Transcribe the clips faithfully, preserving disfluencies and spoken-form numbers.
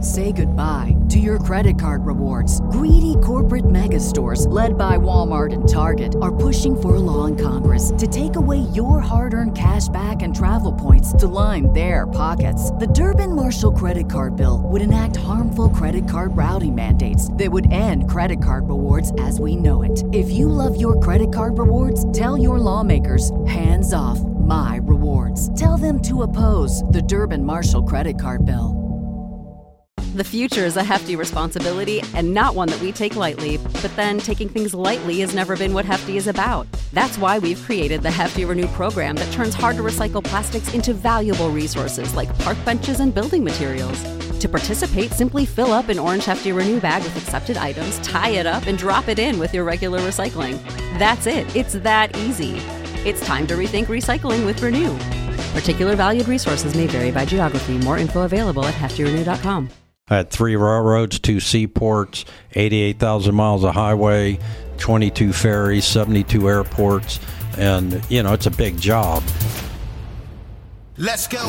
Say goodbye to your credit card rewards. Greedy corporate mega stores, led by Walmart and Target, are pushing for a law in Congress to take away your hard-earned cash back and travel points to line their pockets. The Durbin-Marshall credit card bill would enact harmful credit card routing mandates that would end credit card rewards as we know it. If you love your credit card rewards, tell your lawmakers, hands off my rewards. Tell them to oppose the Durbin-Marshall credit card bill. The future is a hefty responsibility and not one that we take lightly. But then taking things lightly has never been what Hefty is about. That's why we've created the Hefty Renew program that turns hard-to-recycle plastics into valuable resources like park benches and building materials. To participate, simply fill up an orange Hefty Renew bag with accepted items, tie it up, and drop it in with your regular recycling. That's it. It's that easy. It's time to rethink recycling with Renew. Particular valued resources may vary by geography. More info available at hefty renew dot com. I had three railroads, two seaports, eighty-eight thousand miles of highway, twenty-two ferries, seventy-two airports, and, you know, it's a big job. Let's go.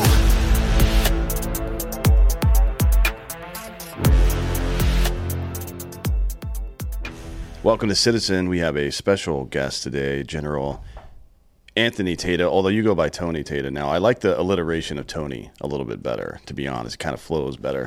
Welcome to Citizen. We have a special guest today, General Anthony Tata, although you go by Tony Tata now. I like the alliteration of Tony a little bit better, to be honest. It kind of flows better.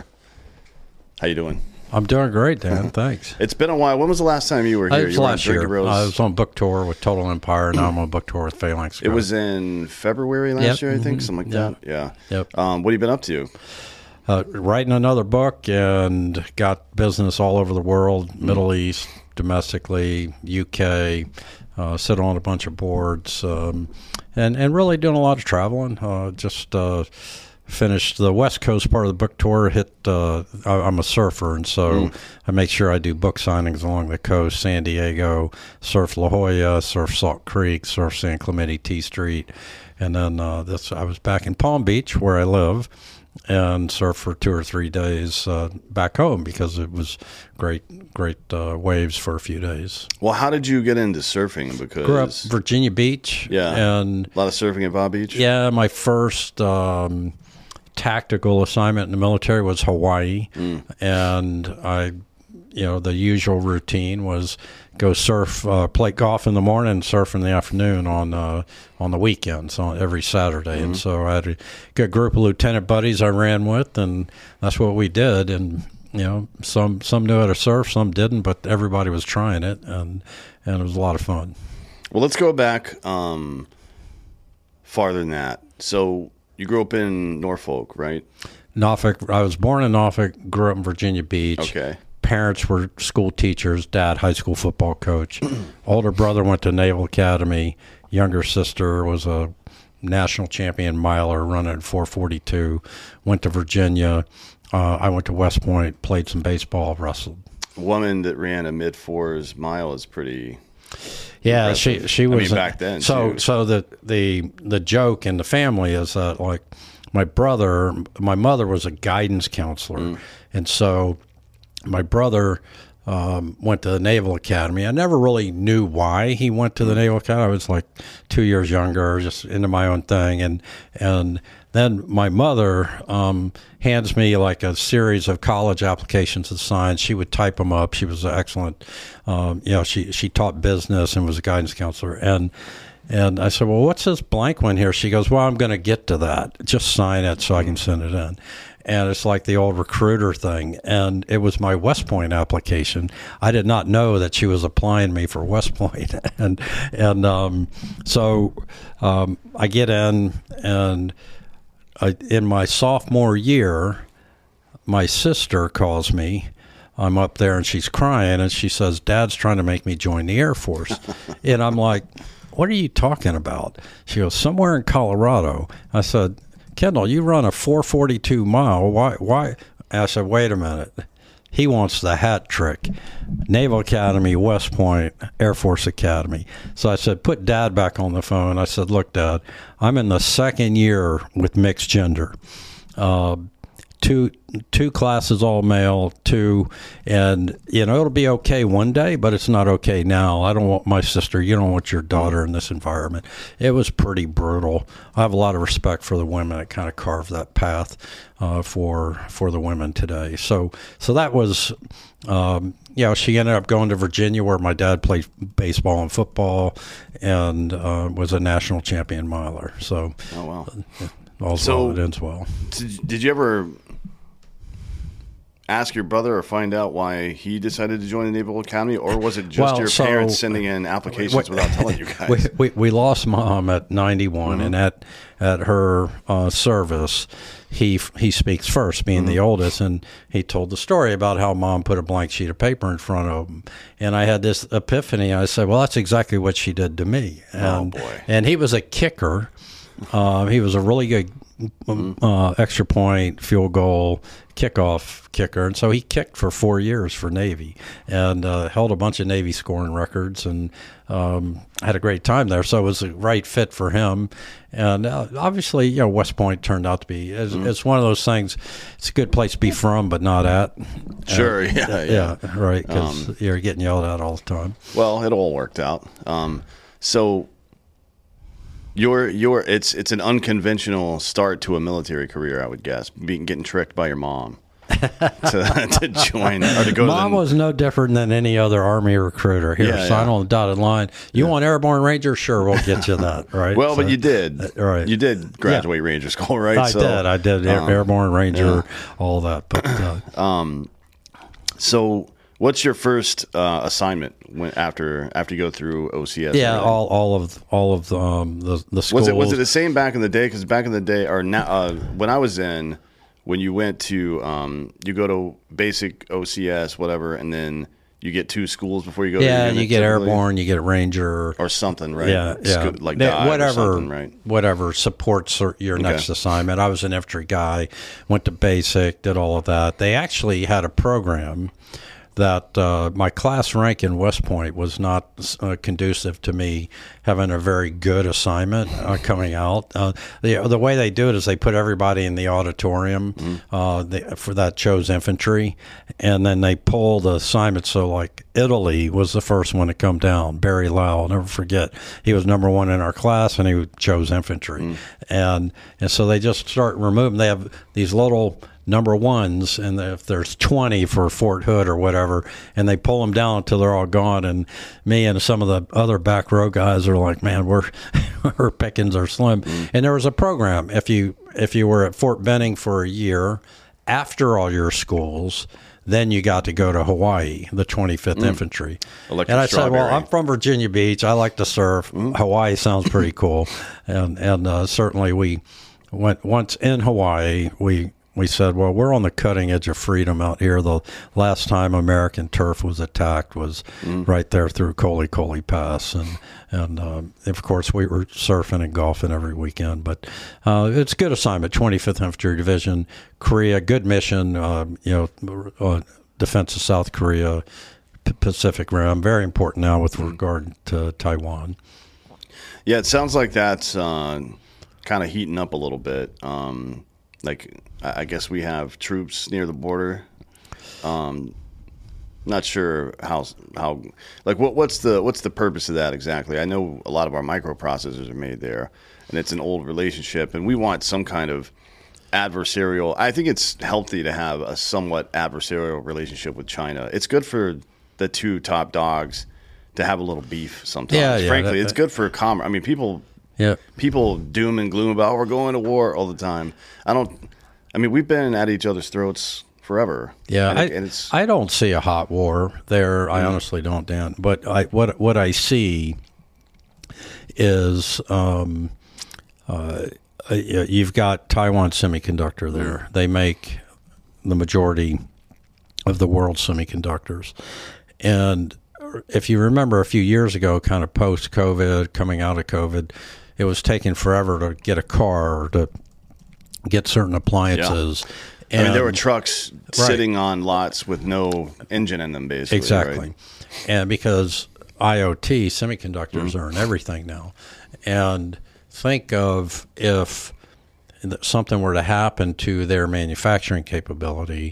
How you doing? I'm doing great, Dan. Thanks. It's been a while. When was the last time you were here? It was you were last year. Rose? I was on book tour with Total Empire. Now I'm on book tour with Phalanx. It was in February last yep. year, I think, mm-hmm. something like yep. that. Yeah. Yep. Um, what have you been up to? Uh, writing another book and got business all over the world, mm. Middle East, domestically, U K, uh, sit on a bunch of boards, um, and, and really doing a lot of traveling. Uh, just uh, finished the West Coast part of the book tour. Hit. Uh, I, I'm a surfer, and so mm. I make sure I do book signings along the coast, San Diego, surf La Jolla, surf Salt Creek, surf San Clemente T Street. And then uh, this, I was back in Palm Beach, where I live, and surf for two or three days uh, back home because it was great, great uh, waves for a few days. Well, how did you get into surfing? Because grew up Virginia Beach. Yeah, and a lot of surfing at Bob Beach. Yeah, my first um, tactical assignment in the military was Hawaii, mm. and I, you know, the usual routine was go surf, uh, play golf in the morning, and surf in the afternoon on uh, on the weekends, on every Saturday. Mm-hmm. And so I had a good group of lieutenant buddies I ran with, and that's what we did. And you know, some some knew how to surf, some didn't, but everybody was trying it, and and it was a lot of fun. Well, let's go back um, farther than that. So you grew up in Norfolk, right? Norfolk. I was born in Norfolk, grew up in Virginia Beach. Okay. Parents were school teachers, dad high school football coach. Older brother went to Naval Academy. Younger sister was a national champion miler running at four forty-two. Went to Virginia. Uh, I went to West Point, played some baseball, wrestled. A woman that ran a mid fours mile is pretty. Yeah, impressive. she she was I mean, back then. So too. so the the the joke in the family is that like my brother, my mother was a guidance counselor, mm. and so. My brother um, went to the Naval Academy. I never really knew why he went to the Naval Academy. I was like two years younger, just into my own thing. And and then my mother um, hands me like a series of college applications to sign. She would type them up. She was excellent. Um, you know, she, she taught business and was a guidance counselor. And and I said, well, what's this blank one here? She goes, well, I'm going to get to that. Just sign it so I can send it in. And it's like the old recruiter thing. And it was my West Point application. I did not know that she was applying me for West Point. and and um, so um, I get in, and I, in my sophomore year, my sister calls me. I'm up there, and she's crying, and she says, Dad's trying to make me join the Air Force. And I'm like, what are you talking about? She goes, somewhere in Colorado. I said, Kendall, you run a four forty-two mile. Why? Why? I said, wait a minute. He wants the hat trick. Naval Academy, West Point, Air Force Academy. So I said, put Dad back on the phone. I said, look, Dad, I'm in the second year with mixed gender. Uh, two two classes all male, two, and you know it'll be okay one day, but it's not okay now. I don't want my sister. You don't want your daughter in this environment. It was pretty brutal. I have a lot of respect for the women that kind of carved that path uh, for for the women today. So so that was. Um, you know, she ended up going to Virginia where my dad played baseball and football and uh, was a national champion miler. So, oh, wow. Uh, all's so, well that ends well. Did, did you ever ask your brother or find out why he decided to join the Naval Academy, or was it just well, your so, parents sending in applications we, without telling you guys? We, we, we lost Mom at ninety-one, mm-hmm. and at, at her uh, service, he he speaks first, being mm-hmm. the oldest, and he told the story about how Mom put a blank sheet of paper in front of him. And I had this epiphany. I said, well, that's exactly what she did to me. And, oh, boy. And he was a kicker. Uh, he was a really good mm-hmm. uh, extra point, field goal, kickoff kicker. And so he kicked for four years for Navy and uh, held a bunch of Navy scoring records and um, had a great time there. So it was a right fit for him. And uh, obviously, you know, West Point turned out to be, it's, mm-hmm. it's one of those things, it's a good place to be from, but not at. Sure, uh, yeah, yeah. Yeah, right, because um, you're getting yelled at all the time. Well, it all worked out. Um, so... Your your it's it's an unconventional start to a military career, I would guess. Being getting tricked by your mom to, to join or to go. Mom to the, was no different than any other Army recruiter. Here, yeah, sign yeah. on the dotted line. You yeah. want Airborne Ranger? Sure, we'll get you that. Right. Well, so, but you did. Uh, right. You did graduate yeah. Ranger School, right? I so, did. I did. Um, Airborne Ranger, yeah. all that. But uh, um, so. What's your first uh, assignment when after after you go through O C S? Yeah, all all of all of the um, the, the schools. Was it was it the same back in the day? Because back in the day, or now uh, when I was in, when you went to um, you go to basic O C S, whatever, and then you get two schools before you go. Yeah, to the you get typically. Airborne, you get a Ranger or something, right? Yeah, yeah, Sco- like dive whatever, or something, right? Whatever supports your okay. next assignment. I was an infantry guy, went to basic, did all of that. They actually had a program that uh, my class rank in West Point was not uh, conducive to me having a very good assignment uh, coming out. Uh, the the way they do it is they put everybody in the auditorium mm-hmm. uh, they, for that chose infantry, and then they pull the assignment. So like Italy was the first one to come down. Barry Lau, I'll never forget. He was number one in our class, and he chose infantry, mm-hmm. and and so they just start removing. They have these little number ones, and if there's twenty for Fort Hood or whatever, and they pull them down until they're all gone, and me and some of the other back row guys are like, man, we're our pickings are slim. Mm. And there was a program, if you if you were at Fort Benning for a year after all your schools, then you got to go to Hawaii, the twenty-fifth mm. Infantry. Electric and I strawberry. said, well, I'm from Virginia Beach. I like to surf. Mm. Hawaii sounds pretty cool. And and uh, certainly we went once in Hawaii, we We said, well, we're on the cutting edge of freedom out here. The last time American turf was attacked was mm. right there through Coley Coley Pass. And, and um, of course, we were surfing and golfing every weekend. But uh, it's a good assignment, twenty-fifth Infantry Division, Korea, good mission, uh, you know, uh, defense of South Korea, P- Pacific Rim, very important now with mm. regard to Taiwan. Yeah, it sounds like that's uh, kind of heating up a little bit. Um, like... I guess we have troops near the border. Um, not sure how how like what what's the what's the purpose of that exactly? I know a lot of our microprocessors are made there, and it's an old relationship, and we want some kind of adversarial. I think it's healthy to have a somewhat adversarial relationship with China. It's good for the two top dogs to have a little beef sometimes. Yeah, yeah, Frankly, that, it's good for commerce. I mean, people yeah. people doom and gloom about we're going to war all the time. I don't. I mean, we've been at each other's throats forever. Yeah, and I, it, and it's, I don't see a hot war there. Mm-hmm. I honestly don't, Dan. But I, what what I see is um, uh, you've got Taiwan Semiconductor there. Mm-hmm. They make the majority of the world's semiconductors. And if you remember a few years ago, kind of post-COVID, coming out of COVID, it was taking forever to get a car or to get certain appliances. Yeah. And, I mean, there were trucks right. sitting on lots with no engine in them, basically. Exactly. Right? And because I O T, semiconductors mm-hmm. are in everything now. And think of if that something were to happen to their manufacturing capability,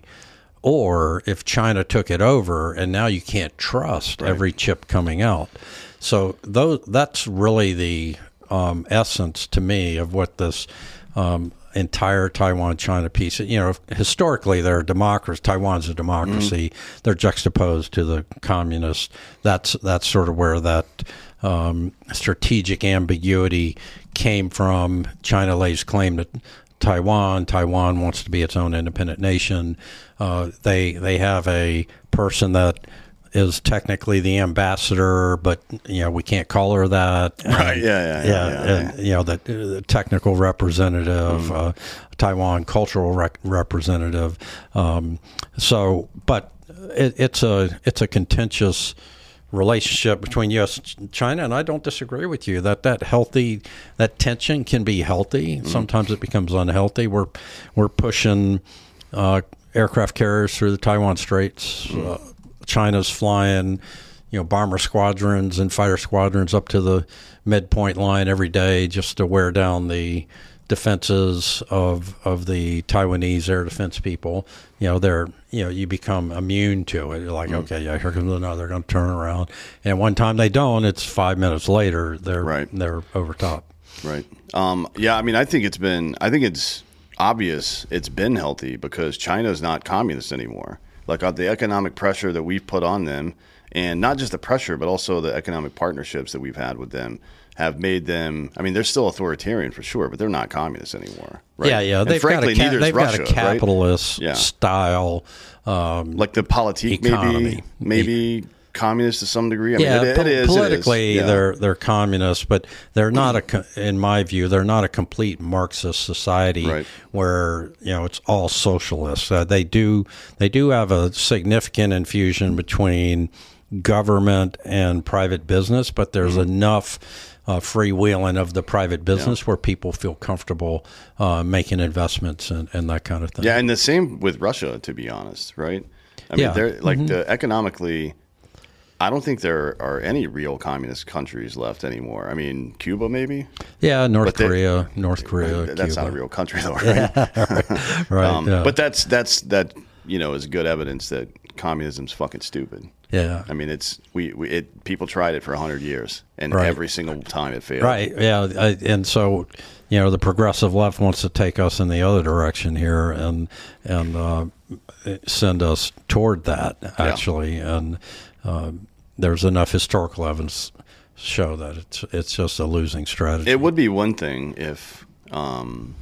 or if China took it over and now you can't trust right. every chip coming out. So those, that's really the um, essence to me of what this um, entire Taiwan-China piece, you know, historically they're a democracy. Taiwan's a democracy. Mm-hmm. They're juxtaposed to the communists. That's that's sort of where that um, strategic ambiguity came from. China lays claim to Taiwan. Taiwan wants to be its own independent nation. Uh, they they have a person that is technically the ambassador, but you know we can't call her that. Right? And, yeah, yeah, yeah. yeah, yeah, and, yeah. You know the, the technical representative, mm. uh, Taiwan cultural rec- representative. Um, so, but it, it's a it's a contentious relationship between U S and China, and I don't disagree with you that that healthy that tension can be healthy. Mm. Sometimes it becomes unhealthy. We're we're pushing uh, aircraft carriers through the Taiwan Straits. Mm. Uh, China's flying, you know, bomber squadrons and fighter squadrons up to the midpoint line every day just to wear down the defenses of of the Taiwanese air defense people. You know, they're you know you become immune to it. You're like, mm. okay, yeah, here comes another. They're going to turn around, and one time they don't, it's five minutes later they're right. they're over top. Right. Um, yeah. I mean, I think it's been. I think it's obvious it's been healthy because China's not communist anymore. Like uh, the economic pressure that we've put on them, and not just the pressure, but also the economic partnerships that we've had with them have made them, I mean, they're still authoritarian for sure, but they're not communists anymore. Right? Yeah, yeah. And they've frankly, got a, neither they've is Russia, got a capitalist right? yeah. style. Um, like the politique, maybe, maybe communist to some degree. I yeah, mean, it, po- it is. politically, it is. Yeah. they're they're communists, but they're not a, in my view, they're not a complete Marxist society right. where you know it's all socialist. Uh, they do they do have a significant infusion between government and private business, but there's mm-hmm. enough uh, freewheeling of the private business yeah. where people feel comfortable uh, making investments and, and that kind of thing. Yeah, and the same with Russia, to be honest, right? I mean, yeah. they're like mm-hmm. the economically. I don't think there are any real communist countries left anymore. I mean, Cuba maybe. Yeah, North they, Korea, North Korea. That's Cuba. not a real country, though, right? Yeah, right. right um, yeah. But that's that's that you know is good evidence that communism's fucking stupid. Yeah. I mean, it's we, we it people tried it for a hundred years, and right. every single time it failed. Right. Yeah. I, and so, you know, the progressive left wants to take us in the other direction here and and uh, send us toward that actually, yeah. and. Uh, there's enough historical evidence to show that it's it's just a losing strategy. It would be one thing if, um,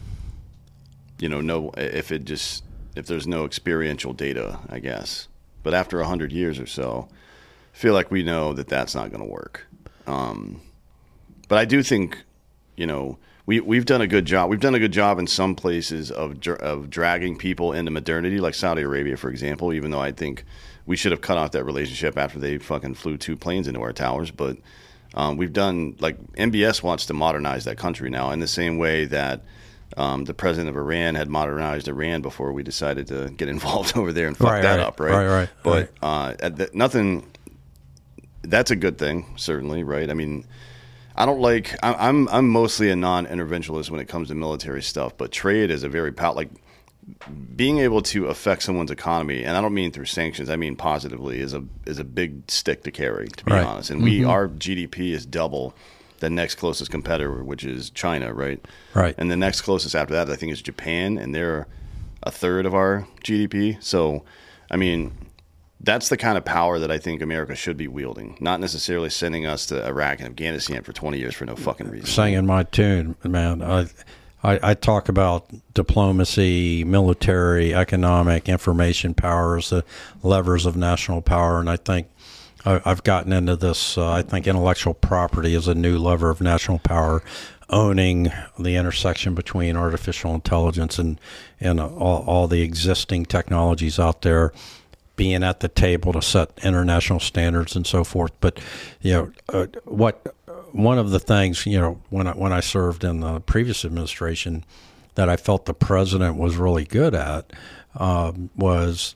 you know, no, if it just if there's no experiential data, I guess. But after a hundred years or so, I feel like we know that that's not going to work. Um, but I do think, you know, we we've done a good job. We've done a good job in some places of of dragging people into modernity, like Saudi Arabia, for example. Even though I think we should have cut off that relationship after they fucking flew two planes into our towers. But um, we've done, like, M B S wants to modernize that country now in the same way that um, the president of Iran had modernized Iran before we decided to get involved over there and fuck right, that right, up, right? Right, right. But right. Uh, th- nothing, that's a good thing, certainly, right? I mean, I don't like, I, I'm I'm mostly a non-interventionalist when it comes to military stuff, but trade is a very, pow- like, being able to affect someone's economy, and I don't mean through sanctions, I mean positively, is a is a big stick to carry, to be right. honest. And mm-hmm. we our G D P is double the next closest competitor, which is China, right? Right. And the next closest after that, I think, is Japan, and they're a third of our G D P. So, I mean, that's the kind of power that I think America should be wielding, not necessarily sending us to Iraq and Afghanistan for twenty years for no fucking reason. Singing my tune, man. I, I, I talk about diplomacy, military, economic, information powers, the levers of national power, and I think I, I've gotten into this. Uh, I think intellectual property is a new lever of national power, owning the intersection between artificial intelligence and and all, all the existing technologies out there, being at the table to set international standards and so forth. But you know uh, what. One of the things, you know, when I, when I served in the previous administration that I felt the president was really good at um, was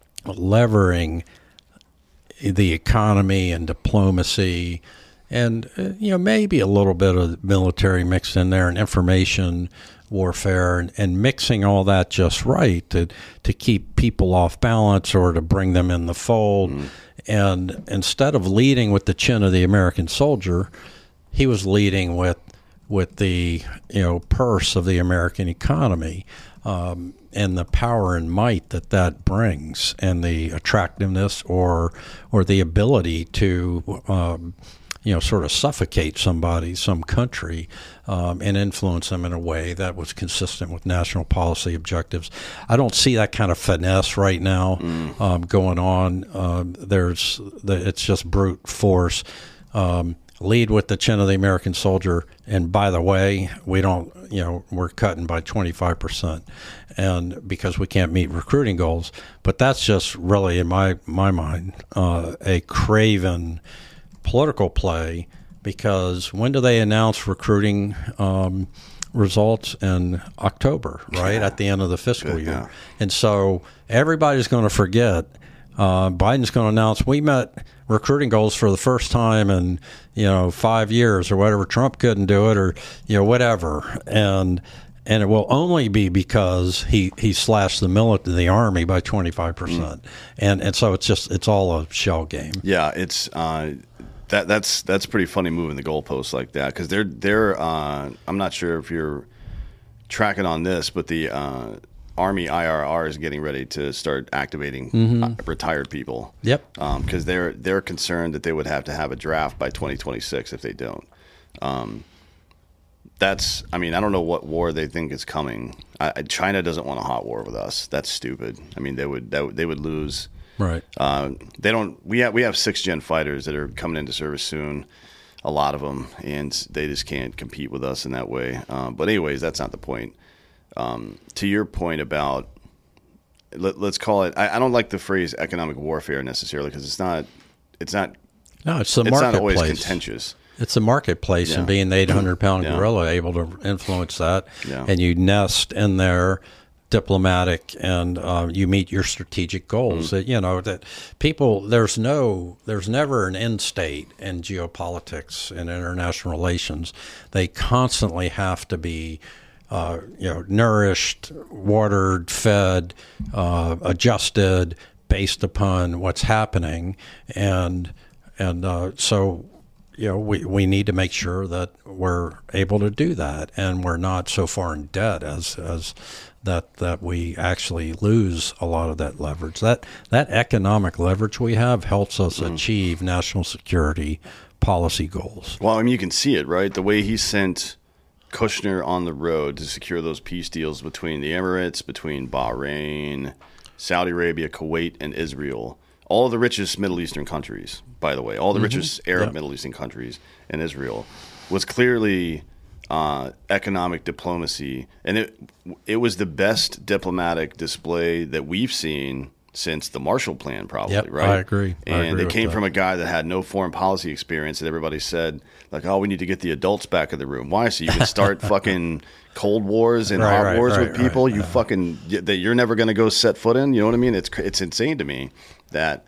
levering the economy and diplomacy and, uh, you know, maybe a little bit of military mixed in there and information warfare, and, and mixing all that just right to to keep people off balance or to bring them in the fold. Mm. And instead of leading with the chin of the American soldier, he was leading with with the you know purse of the American economy, um, and the power and might that that brings, and the attractiveness or or the ability to um, you know sort of suffocate somebody, some country, um, and influence them in a way that was consistent with national policy objectives. I don't see that kind of finesse right now mm. um, going on. Um, there's the, it's just brute force. Um, lead with the chin of the American soldier, and by the way, we don't, you know, we're cutting by twenty-five percent, and because we can't meet recruiting goals. But that's just really, in my my mind, uh, a craven political play, because when do they announce recruiting um, results? In October, right, yeah. at the end of the fiscal Good, year. Yeah. And so everybody's going to forget. Uh, Biden's going to announce we met recruiting goals for the first time in, you know, five years or whatever. Trump couldn't do it, or, you know, whatever. And and it will only be because he, he slashed the military, the army, by twenty-five percent. Mm. And and so it's just, it's all a shell game. Yeah, it's uh, that that's that's pretty funny moving the goalposts like that, because they're, they're uh, I'm not sure if you're tracking on this, but the uh, Army I R R is getting ready to start activating mm-hmm. uh, retired people. Yep. Because um, they're they're concerned that they would have to have a draft by twenty twenty-six if they don't. Um, that's, I mean, I don't know what war they think is coming. I, China doesn't want a hot war with us. That's stupid. I mean, they would that, they would lose. Right. Uh, they don't. We have we have six gen fighters that are coming into service soon. A lot of them, and they just can't compete with us in that way. Uh, but anyways, that's not the point. Um, to your point about, let, let's call it, I, I don't like the phrase economic warfare necessarily, because it's not, it's not, no, it's the it's marketplace. not always contentious. It's a marketplace, yeah. and being the eight hundred pound yeah. gorilla able to influence that, yeah. and you nest in there, diplomatic, and uh, you meet your strategic goals. Mm. That you know that people, there's no, there's never an end state in geopolitics and international relations. They constantly have to be. Uh, you know, nourished, watered, fed, uh, adjusted based upon what's happening, and and uh, so you know we, we need to make sure that we're able to do that, and we're not so far in debt as as that that we actually lose a lot of that leverage. That that economic leverage we have helps us mm. achieve national security policy goals. Well, I mean, you can see it, right? The way he sent Kushner on the road to secure those peace deals between the Emirates, between Bahrain, Saudi Arabia, Kuwait, and Israel. All of the richest Middle Eastern countries, by the way, all the mm-hmm. richest Arab yep. Middle Eastern countries, and Israel, was clearly uh, economic diplomacy. And it it was the best diplomatic display that we've seen since the Marshall Plan, probably, yep, right? I agree. And I agree it came that. from a guy that had no foreign policy experience, and everybody said, like, oh, we need to get the adults back in the room. Why? So you can start fucking Cold Wars and right, hot right, wars right, with people right, you yeah. fucking that you're never going to go set foot in. You know what I mean? It's it's insane to me that,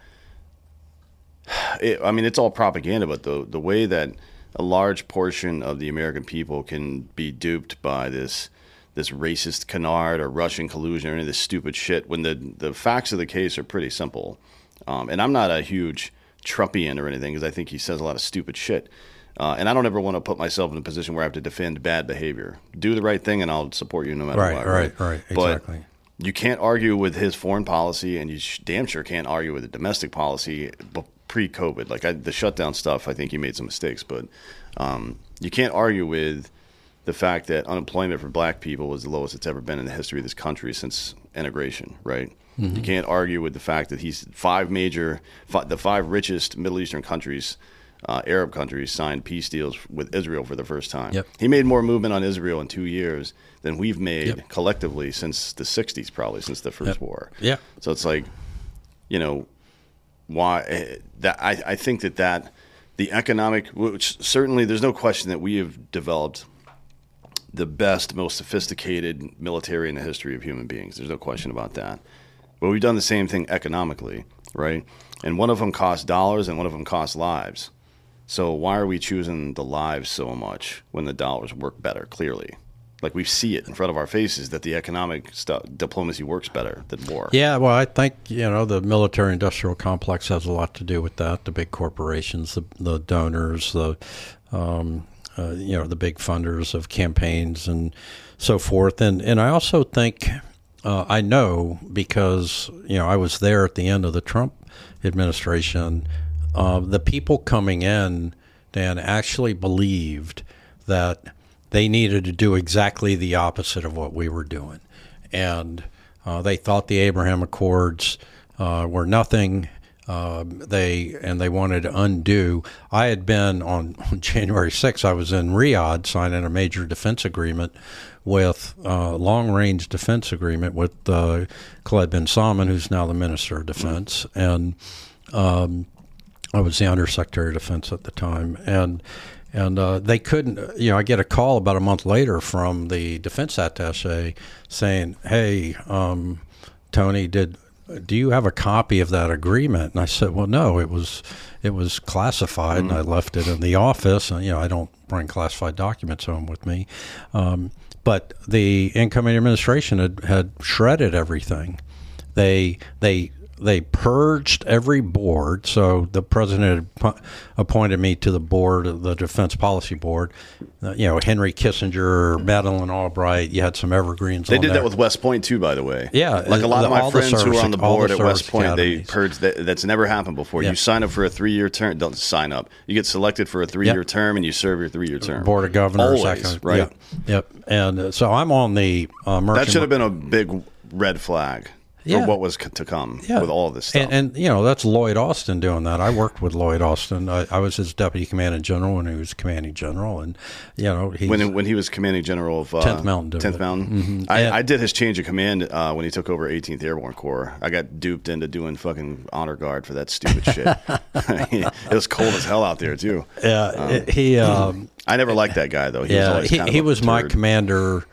it, I mean, it's all propaganda, but the the way that a large portion of the American people can be duped by this this racist canard or Russian collusion or any of this stupid shit, when the, the facts of the case are pretty simple. Um, and I'm not a huge Trumpian or anything, because I think he says a lot of stupid shit. Uh, and I don't ever want to put myself in a position where I have to defend bad behavior. Do the right thing, and I'll support you no matter right, what. Right, right, right, exactly. But you can't argue with his foreign policy, and you sh- damn sure can't argue with the domestic policy pre-COVID. Like I, the shutdown stuff, I think he made some mistakes, but um, you can't argue with the fact that unemployment for black people was the lowest it's ever been in the history of this country since integration, right? Mm-hmm. You can't argue with the fact that he's five major, five, the five richest Middle Eastern countries, uh, Arab countries, signed peace deals with Israel for the first time. Yep. He made more movement on Israel in two years than we've made yep. collectively since the sixties, probably, since the first yep. war. Yeah. So it's like, you know, why that I, I think that that the economic, which certainly there's no question that we have developed the best, most sophisticated military in the history of human beings. There's no question about that. But we've done the same thing economically, right? And one of them costs dollars and one of them costs lives. So why are we choosing the lives so much when the dollars work better, clearly? like we see it in front of our faces that the economic stuff, diplomacy works better than war. Yeah, well, I think, you know, the military-industrial complex has a lot to do with that. The big corporations, the, the donors, the, um, uh, you know, the big funders of campaigns and so forth. And, and I also think, uh, I know because, you know, I was there at the end of the Trump administration, uh, the people coming in, Dan, actually believed that they needed to do exactly the opposite of what we were doing. And uh, they thought the Abraham Accords uh, were nothing. Uh, they and they wanted to undo. I had been on, on January sixth, I was in Riyadh signing a major defense agreement with uh, long-range defense agreement with uh, Khaled bin Salman, who's now the Minister of Defense. And um, I was the Undersecretary of Defense at the time. And And uh, they couldn't, you know, I get a call about a month later from the defense attaché saying, hey, um, Tony, did do you have a copy of that agreement? And I said, well, no, it was it was classified, mm-hmm. and I left it in the office. And, you know, I don't bring classified documents home with me. Um, but the incoming administration had, had shredded everything. They they... They purged every board. So the president had appointed me to the board, the Defense Policy Board. Uh, you know, Henry Kissinger, Madeleine Albright. You had some evergreens. They on did there. that with West Point too, by the way. Yeah, like a lot the, of my friends service, who were on the board the at West Point, academies. they purged. That, that's never happened before. Yeah. You sign up for a three-year term. Don't sign up. You get selected for a three-year Yep. term, and you serve your three-year term. Board of Governors, always, that kind of, right? Yep. yep. And uh, so I'm on the uh, merchant. That should have been a big red flag. Yeah. For what was to come yeah. with all this stuff. And, and, you know, that's Lloyd Austin doing that. I worked with Lloyd Austin. I, I was his deputy commanding general when he was commanding general. And, you know, he's, when when he was commanding general of uh, tenth Mountain Division. tenth Mountain. Mm-hmm. I, And- I did his change of command uh, when he took over eighteenth Airborne Corps. I got duped into doing fucking honor guard for that stupid shit. It was cold as hell out there, too. Yeah, Um, it- he. Um, I never liked that guy, though. He was yeah, always he, kind of he a was my turd. commander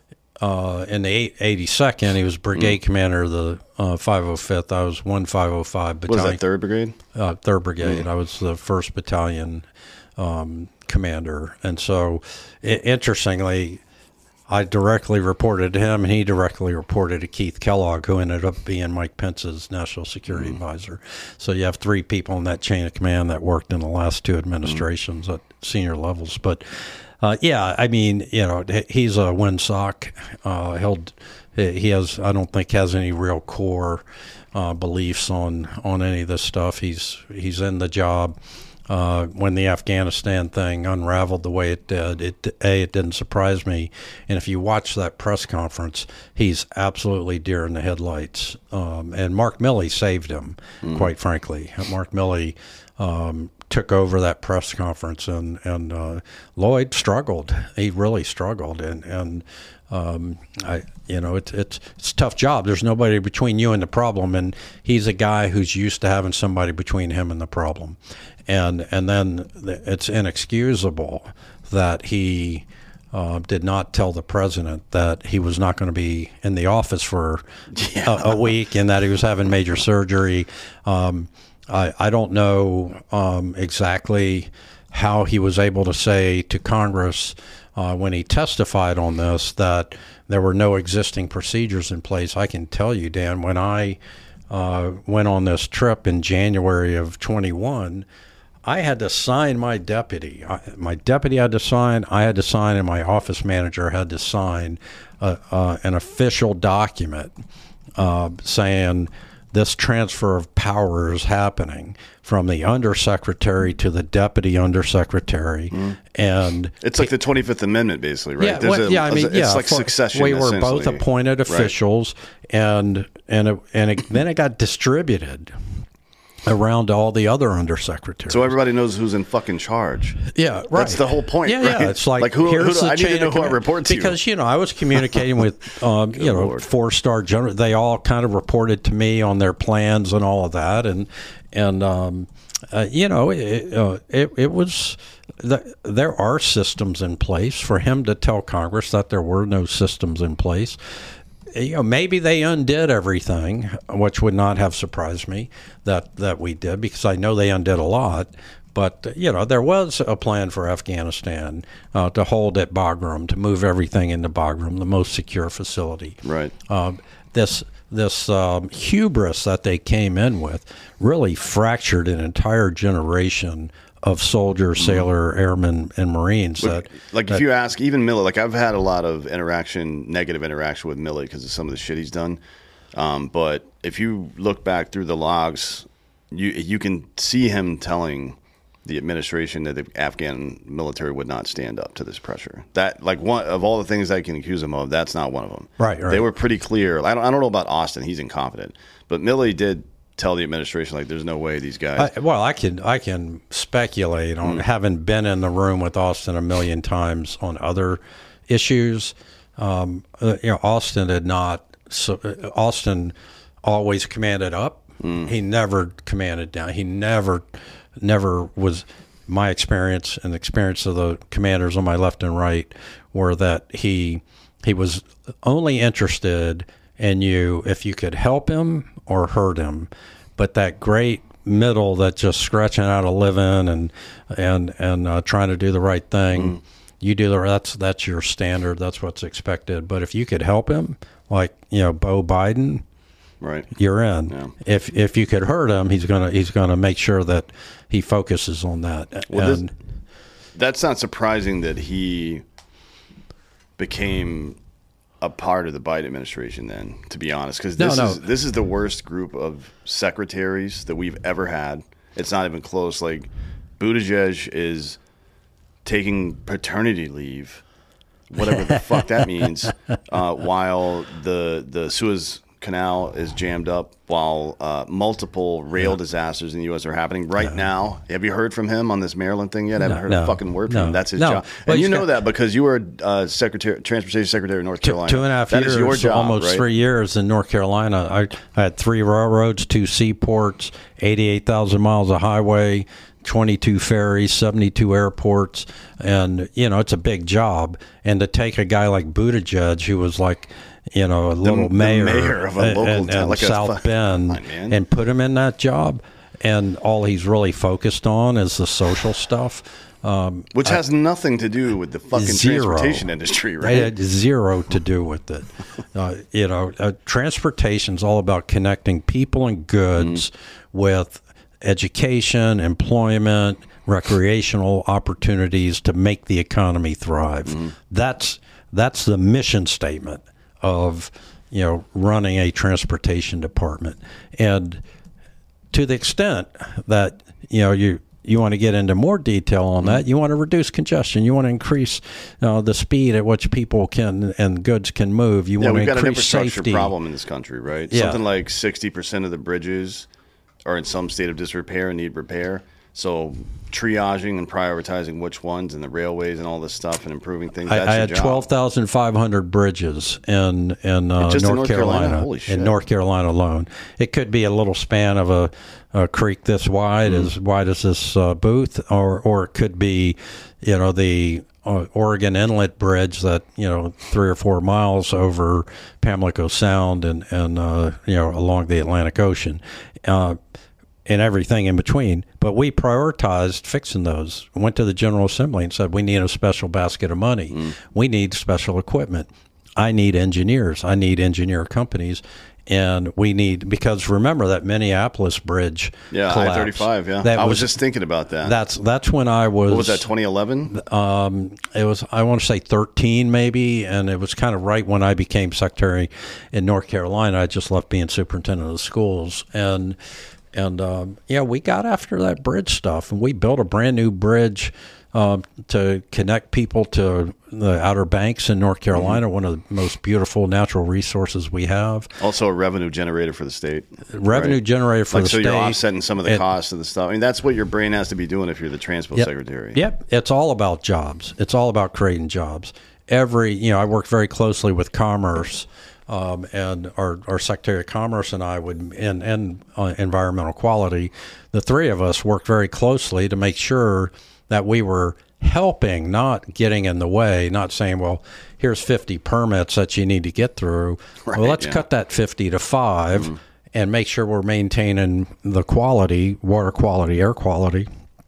uh, in the eighty-second. He was brigade Mm. commander of the uh, five oh fifth. I was one five oh five What battalion. was that, third Brigade? Uh, third Brigade. Mm. I was the first battalion um, commander. And so, I- interestingly, I directly reported to him, and he directly reported to Keith Kellogg, who ended up being Mike Pence's national security Mm. advisor. So you have three people in that chain of command that worked in the last two administrations Mm. at senior levels. But, uh, yeah, I mean, you know, he's a windsock. Uh, he'll, he has, I don't think, has any real core uh, beliefs on, on any of this stuff. He's he's in the job. Uh, when the Afghanistan thing unraveled the way it did, it a it didn't surprise me. And if you watch that press conference, he's absolutely deer in the headlights. Um, and Mark Milley saved him, mm. quite frankly. Mark Milley um, took over that press conference, and and uh, Lloyd struggled. He really struggled, and and. Um, I, you know, it's, it's, it's a tough job. There's nobody between you and the problem. And he's a guy who's used to having somebody between him and the problem. And, and then it's inexcusable that he, uh, did not tell the president that he was not going to be in the office for yeah. a, a week and that he was having major surgery. Um, I, I don't know, um, exactly how he was able to say to Congress, Uh, when he testified on this, that there were no existing procedures in place. I can tell you, Dan, when I uh, went on this trip in January of twenty-one, I had to sign my deputy. I, my deputy had to sign, I had to sign, and my office manager had to sign uh, uh, an official document uh, saying this transfer of power is happening from the undersecretary to the deputy undersecretary, mm. and it's like the twenty-fifth Amendment, basically, right? Yeah, There's well, a, yeah. I mean, it's yeah, like for, succession. We were both appointed officials, right. and and it, and it, then it got distributed around all the other undersecretaries. So everybody knows who's in fucking charge. Yeah, right. That's the whole point. Yeah, right? yeah. It's like, like who, here's who do, the I need chain to know of who I command. report to. Because, you know, I was communicating with, um, you know, Lord. four-star general. They all kind of reported to me on their plans and all of that. And, and um, uh, you know, it, uh, it, it was, the, there are systems in place. For him to tell Congress that there were no systems in place, you know, maybe they undid everything, which would not have surprised me that, that we did, because I know they undid a lot. But, uh, you know, there was a plan for Afghanistan uh, to hold at Bagram, to move everything into Bagram, the most secure facility. Right. Um, this this um, hubris that they came in with really fractured an entire generation of soldiers, mm-hmm. sailor, airmen, and Marines. Look, that like that, if you ask even Millett, like I've had a lot of interaction, negative interaction with Millett because of some of the shit he's done. Um, but if you look back through the logs, you you can see him telling the administration that the Afghan military would not stand up to this pressure. That, like, one of all the things I can accuse him of, that's not one of them. Right, right. They were pretty clear. I don't, I don't know about Austin. He's incompetent. But Milley did tell the administration, like, there's no way these guys. I, well, I can I can speculate on mm. having been in the room with Austin a million times on other issues. Um, uh, you know, Austin did not. So uh, Austin always commanded up. Mm. He never commanded down. He never. Never was my experience and the experience of the commanders on my left and right were that he he was only interested in you if you could help him or hurt him. But that great middle that just scratching out a living and and and uh, trying to do the right thing, mm. you do the that's that's your standard. That's what's expected. But if you could help him, like you know Beau Biden. Right, you're in. Yeah. If if you could hurt him, he's gonna he's gonna make sure that he focuses on that. Well, and this, that's not surprising that he became a part of the Biden administration. Then, to be honest, because this no, no. is this is the worst group of secretaries that we've ever had. It's not even close. Like Buttigieg is taking paternity leave, whatever the fuck that means, uh, while the the Suez Canal is jammed up while uh, multiple rail yeah. disasters in the U S are happening right no. now. Have you heard from him on this Maryland thing yet? I haven't no, heard no, a fucking word from no, him. That's his no. job. Well, and you know got, that because you were uh, secretary, transportation secretary of North Carolina. Two, two and a half that years, is your job, almost right? three years in North Carolina. I, I had three railroads, two seaports, eighty-eight thousand miles of highway, twenty-two ferries, seventy-two airports, and you know it's a big job. And to take a guy like Buttigieg, who was like, you know, a little the, mayor, the mayor of a local and, town, and like South a, Bend, on, and put him in that job, and all he's really focused on is the social stuff. Um, Which has I, nothing to do with the fucking zero. transportation industry, right? It had zero to do with it. Uh, you know, uh, transportation's all about connecting people and goods mm. with education, employment, recreational opportunities to make the economy thrive. Mm. That's that's the mission statement of, you know, running a transportation department. And to the extent that, you know, you you want to get into more detail on that, you want to reduce congestion, you want to increase uh, the speed at which people can and goods can move, you yeah, want to increase safety. Yeah, we've got an infrastructure safety. problem in this country, right? Yeah. Something like sixty percent of the bridges are in some state of disrepair and need repair. So triaging and prioritizing which ones and the railways and all this stuff and improving things. That's I, I your had job. twelve thousand five hundred bridges in in, uh, Just North, in North Carolina, Carolina? Holy shit. in North Carolina alone. It could be a little span of a, a creek this wide, mm. as wide as this uh, booth, or or it could be, you know, the uh, Oregon Inlet Bridge that, you know, three or four miles over Pamlico Sound and and uh, you know, along the Atlantic Ocean. Uh, and everything in between. But we prioritized fixing those. Went to the General Assembly and said, we need a special basket of money. Mm. We need special equipment. I need engineers. I need engineer companies. And we need, because remember that Minneapolis bridge Yeah, collapsed. I thirty-five, yeah. That I was, was just thinking about that. That's that's when I was... What was that, twenty eleven? Um, it was, I want to say thirteen maybe, and it was kind of right when I became secretary in North Carolina. I just left being superintendent of the schools. And... And, um, yeah, we got after that bridge stuff, and we built a brand new bridge um, to connect people to the Outer Banks in North Carolina, mm-hmm. one of the most beautiful natural resources we have. Also a revenue generator for the state. Revenue right? generator for like the so state. So you're offsetting some of the it, costs of the stuff. I mean, that's what your brain has to be doing if you're the Transpo yep, secretary. Yep. It's all about jobs. It's all about creating jobs. Every, you know, I work very closely with Commerce. Um, and our, our Secretary of Commerce and I would, and, and uh, environmental quality, the three of us worked very closely to make sure that we were helping, not getting in the way, not saying, well, here's fifty permits that you need to get through. Right, well, let's yeah. cut that fifty to five mm-hmm. and make sure we're maintaining the quality, water quality, air quality,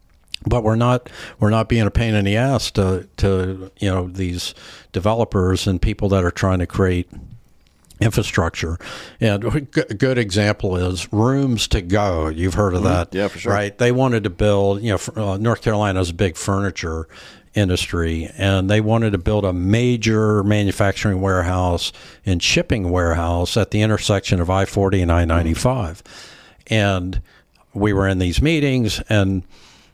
But we're not we're not being a pain in the ass to to you know these developers and people that are trying to create infrastructure. And a good example is Rooms to Go. You've heard of mm-hmm. that, yeah, for sure. Right? They wanted to build. You know, uh, North Carolina is a big furniture industry, and they wanted to build a major manufacturing warehouse and shipping warehouse at the intersection of I forty and I ninety-five. Mm-hmm. And we were in these meetings, and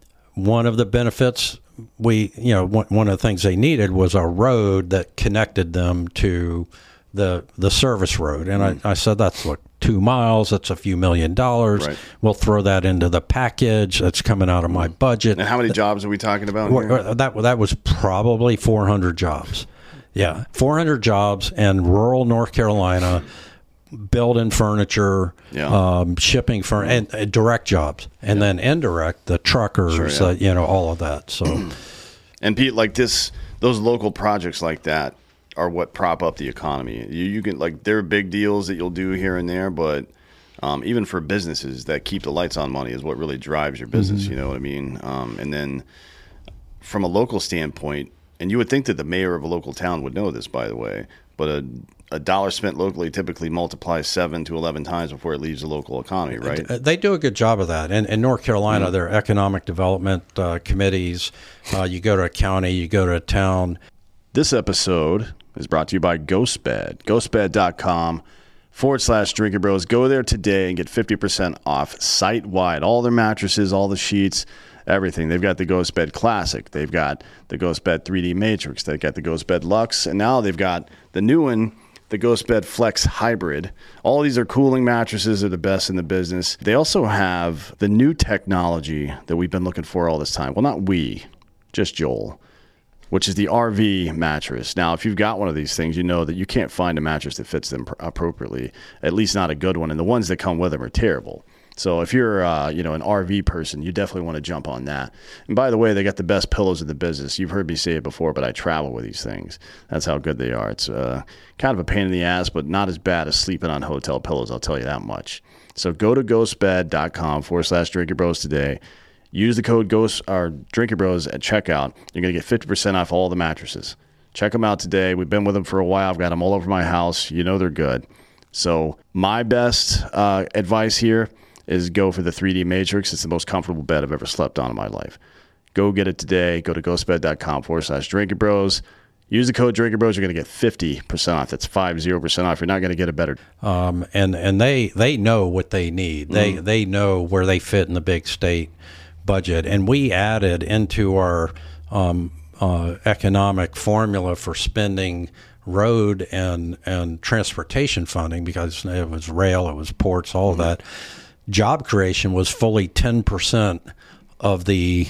one of the benefits we, you know, one, one of the things they needed was a road that connected them to the the service road. And mm. I, I said, that's look, two miles, that's a few million dollars. Right. We'll throw that into the package. That's coming out of my budget. And how many jobs are we talking about here? That, that was probably four hundred jobs. Yeah, four hundred jobs in rural North Carolina, building furniture, yeah. um, shipping for and uh, direct jobs, and yeah. then indirect, the truckers, sure, yeah. uh, you know, all of that. So, and Pete, like this, those local projects like that are what prop up the economy. You, you can like there are big deals that you'll do here and there, but um, even for businesses that keep the lights on money is what really drives your business. Mm-hmm. You know what I mean? Um, and then from a local standpoint, and you would think that the mayor of a local town would know this, by the way, but a A dollar spent locally typically multiplies seven to eleven times before it leaves the local economy, right? They do a good job of that. And in North Carolina, mm-hmm. there are economic development uh, committees. Uh, you go to a county, you go to a town. This episode is brought to you by GhostBed. GhostBed.com forward slash Drinking Bros. Go there today and get fifty percent off site-wide. All their mattresses, all the sheets, everything. They've got the GhostBed Classic. They've got the GhostBed three D Matrix. They've got the GhostBed Luxe. And now they've got the new one, the GhostBed Flex Hybrid. All these are cooling mattresses. They're the best in the business. They also have the new technology that we've been looking for all this time. Well, not we, just Joel, which is the R V mattress. Now, if you've got one of these things, you know that you can't find a mattress that fits them pr- appropriately, at least not a good one. And the ones that come with them are terrible. So if you're, uh, you know, an R V person, you definitely want to jump on that. And by the way, they got the best pillows in the business. You've heard me say it before, but I travel with these things. That's how good they are. It's uh, kind of a pain in the ass, but not as bad as sleeping on hotel pillows. I'll tell you that much. So go to ghostbed.com forward slash Drinking Bros today. Use the code Ghost or Drinking Bros at checkout. You're going to get fifty percent off all the mattresses. Check them out today. We've been with them for a while. I've got them all over my house. You know they're good. So my best uh, advice here is go for the three D Matrix. It's the most comfortable bed I've ever slept on in my life. Go get it today. Go to ghostbed.com forward slash Drinking Bros. Use the code Drinking Bros. You're going to get fifty percent off. That's five zero percent off. You're not going to get a better. Um, and and they they know what they need. They mm. they know where they fit in the big state budget. And we added into our um, uh, economic formula for spending road and and transportation funding, because it was rail, it was ports, all mm-hmm. of that. Job creation was fully ten percent of the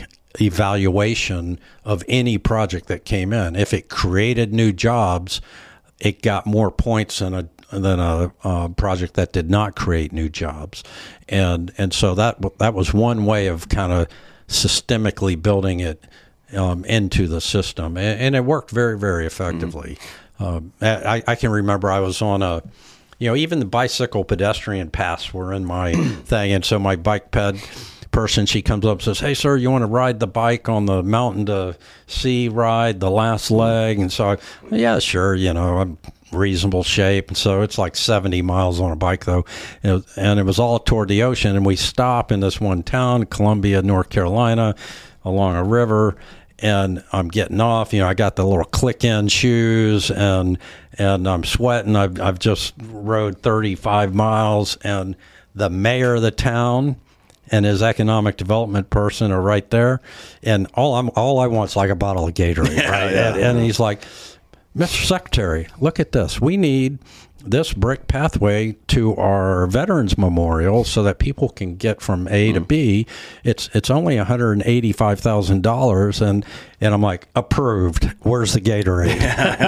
evaluation of any project that came in. If it created new jobs, it got more points than a than a uh, project that did not create new jobs. And and so that that was one way of kind of systemically building it um, into the system. And, and it worked very, very effectively. Mm-hmm. Uh, I, I can remember I was on a You know, even the bicycle pedestrian paths were in my thing. And so my bike ped person, she comes up and says, "Hey, sir, you want to ride the bike on the mountain to sea ride, the last leg?" And so, I, yeah, sure, you know, I'm reasonable shape. And so it's like seventy miles on a bike, though. You know, and it was all toward the ocean. And we stop in this one town, Columbia, North Carolina, along a river. And I'm getting off, you know, I got the little click-in shoes, and and I'm sweating. I've, I've just rode thirty-five miles, and the mayor of the town and his economic development person are right there. And all I'm all I want is like a bottle of Gatorade, yeah, right? Yeah. And, and he's like, "Mister Secretary, look at this. We need this brick pathway to our Veterans Memorial so that people can get from A mm. to B. It's it's only one hundred eighty-five thousand dollars." And and I'm like, approved. Where's the Gatorade?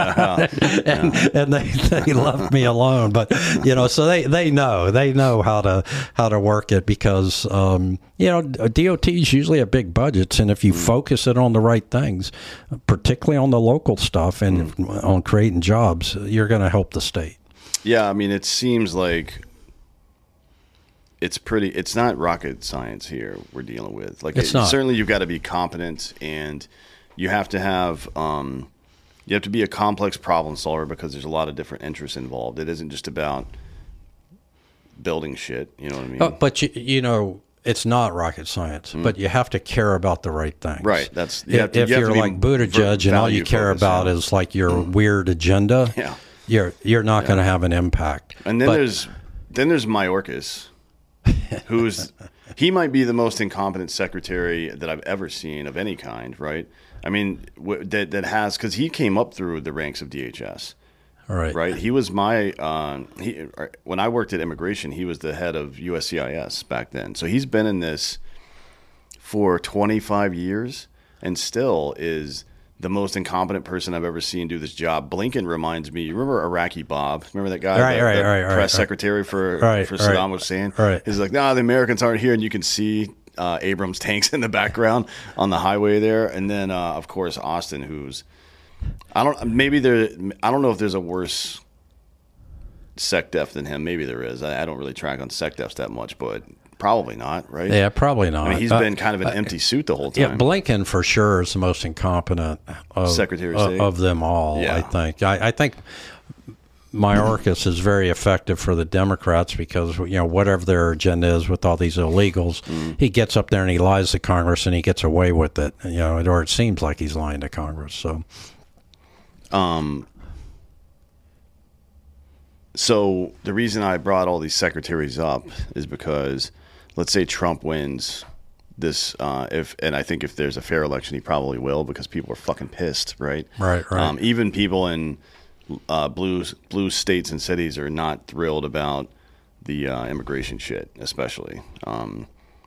and yeah. and they, they left me alone. But, you know, so they, they know. They know how to how to work it, because, um, you know, D O Ts usually have big budgets. And if you mm. focus it on the right things, particularly on the local stuff and mm. on creating jobs, you're going to help the state. Yeah, I mean, it seems like it's pretty. It's not rocket science here we're dealing with. Like, It's it, not. certainly you've got to be competent, and you have to have um, you have to be a complex problem solver because there's a lot of different interests involved. It isn't just about building shit. You know what I mean? But, but you, you know, it's not rocket science. But you have to care about the right things. Right. That's you If, have to, if you have you're to be like Buttigieg and all you value care focused, about yeah. is like your weird agenda, Yeah. you're you're not going to have an impact. And then But- there's then there's Mayorkas, who's he might be the most incompetent secretary that I've ever seen of any kind. Right? I mean, w- that that has because he came up through the ranks of D H S. all right. Right? He was my uh, he when I worked at immigration, he was the head of U S C I S back then. So he's been in this for twenty-five years and still is the most incompetent person I've ever seen do this job. Blinken reminds me. You remember Iraqi Bob? Remember that guy, Right, the, right, the right, right, press right. secretary for Right, for right. Saddam Hussein? Right. He's like, nah, the Americans aren't here, and you can see uh, Abrams tanks in the background on the highway there. And then, uh, of course, Austin, who's I don't maybe there. I don't know if there's a worse SecDef than him. Maybe there is. I, I don't really track on SecDefs that much, but probably not. Right? Yeah, probably not. I mean, he's Uh, been kind of an empty suit the whole time. Yeah, Blinken for sure is the most incompetent of, Secretary of of, State. of them all. Yeah. I think. I, I think Mayorkas is very effective for the Democrats because you know whatever their agenda is with all these illegals, Mm. he gets up there and he lies to Congress and he gets away with it. You know, or it seems like he's lying to Congress. So Um, so the reason I brought all these secretaries up is because, let's say Trump wins this, uh, if and I think if there's a fair election, he probably will because people are fucking pissed, right? Right, right. Um, even people in uh, blue blue states and cities are not thrilled about the uh, immigration shit, especially. Um,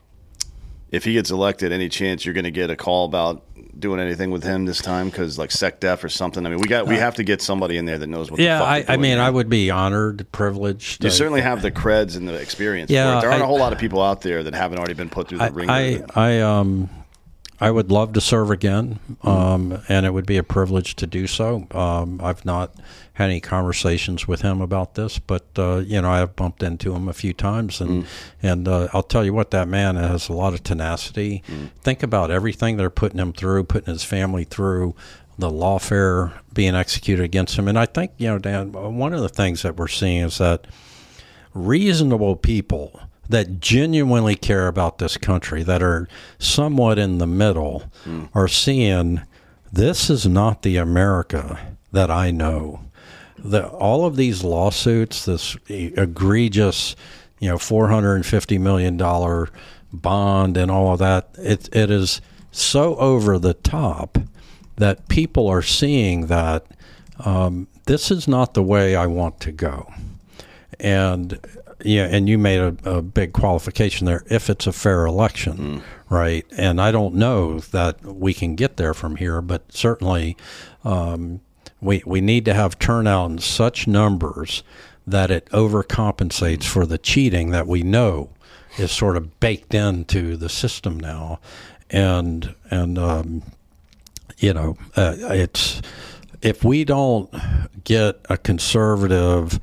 if he gets elected, any chance you're going to get a call about doing anything with him this time? Because like SecDef or something. I mean, we got we have to get somebody in there that knows what. yeah, the fuck I, they're I doing mean, here. I would be honored, privileged. You uh, certainly have the creds and the experience. Yeah, for it. There aren't I- a whole lot of people out there that haven't already been put through the I, ring. I, I um, I would love to serve again, um, and it would be a privilege to do so. Um, I've not had any conversations with him about this, but uh, you know, I have bumped into him a few times, and Mm. and uh, I'll tell you what, that man has a lot of tenacity. Mm. Think about everything they're putting him through, putting his family through, the lawfare being executed against him, and I think you know, Dan, one of the things that we're seeing is that reasonable people that genuinely care about this country, that are somewhat in the middle, mm. are seeing this is not the America that I know. The, all of these lawsuits, this egregious, you know, four hundred fifty million dollars bond and all of that, it, it is so over the top that people are seeing that um, this is not the way I want to go. And yeah, and you made a, a big qualification there. If it's a fair election, mm. right? And I don't know that we can get there from here, but certainly um, we we need to have turnout in such numbers that it overcompensates for the cheating that we know is sort of baked into the system now, and and um, you know uh, it's if we don't get a conservative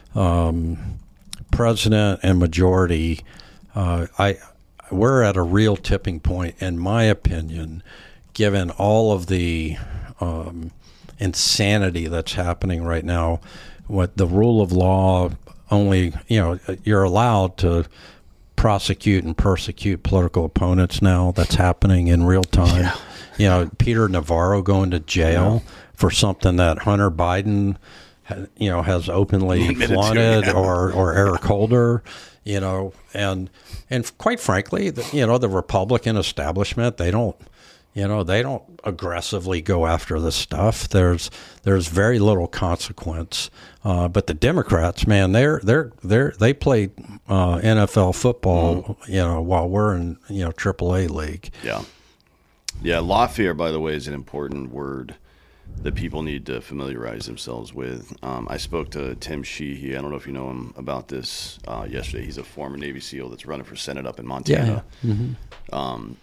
Um, president and majority, uh, I we're at a real tipping point, in my opinion, given all of the um, insanity that's happening right now. What the rule of law only, you know, you're allowed to prosecute and persecute political opponents now. That's happening in real time. Yeah. You know, Peter Navarro going to jail yeah. for something that Hunter Biden, you know, has openly flaunted, yeah. or, or Eric Holder, you know, and and quite frankly, the, you know, the Republican establishment, they don't, you know, they don't aggressively go after this stuff. There's there's very little consequence, uh, but the Democrats, man, they're they're they're they play uh, N F L football, mm. you know, while we're in you know triple A league. Yeah, yeah. Lawfare, by the way, is an important word that people need to familiarize themselves with. Um, I spoke to Tim Sheehy. I don't know if you know him about this uh, yesterday. He's a former Navy SEAL that's running for Senate up in Montana. Yeah. Mm-hmm. Um,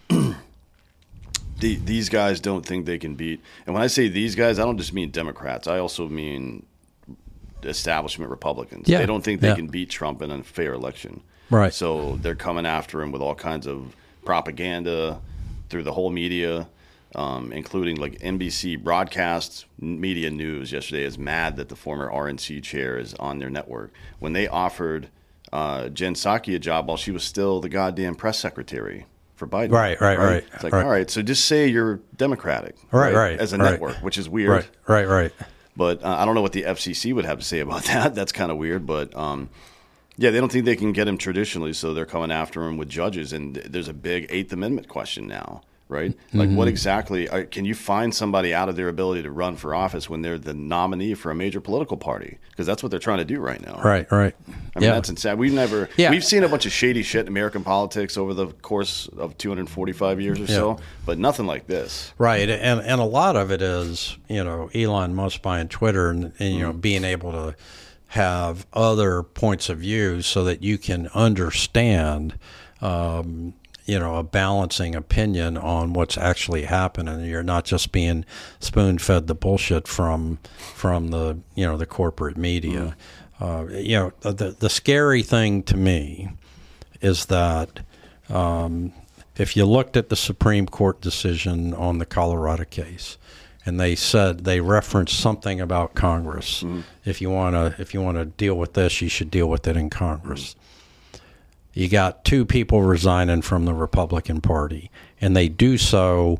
the, these guys don't think they can beat. And when I say these guys, I don't just mean Democrats. I also mean establishment Republicans. Yeah. They don't think they yeah. can beat Trump in a fair election. Right. So they're coming after him with all kinds of propaganda through the whole media, um, including like N B C broadcast media news yesterday is mad that the former R N C chair is on their network when they offered uh, Jen Psaki a job while she was still the goddamn press secretary for Biden. Right, right, right. It's like, right. all right, so just say you're Democratic. Right, right. As a right. network, which is weird. Right, right, right. But uh, I don't know what the F C C would have to say about that. That's kind of weird. But um, yeah, they don't think they can get him traditionally, so they're coming after him with judges. And there's a big Eighth Amendment question now, right? Like, mm-hmm. what exactly are, can you find somebody out of their ability to run for office when they're the nominee for a major political party? Because that's what they're trying to do right now. Right, right. I mean, yeah. that's insane. We've never, yeah. we've seen a bunch of shady shit in American politics over the course of two hundred forty-five years or yeah. so, but nothing like this. Right, and and a lot of it is, you know, Elon Musk buying Twitter and, and you mm. know, being able to have other points of view so that you can understand, um, you know, a balancing opinion on what's actually happening. You're not just being spoon-fed the bullshit from from the, you know, the corporate media. Mm. Uh, you know, the the scary thing to me is that um, if you looked at the Supreme Court decision on the Colorado case, and they said they referenced something about Congress. Mm-hmm. If you want to, if you want to deal with this, you should deal with it in Congress. Mm-hmm. You got two people resigning from the Republican Party, and they do so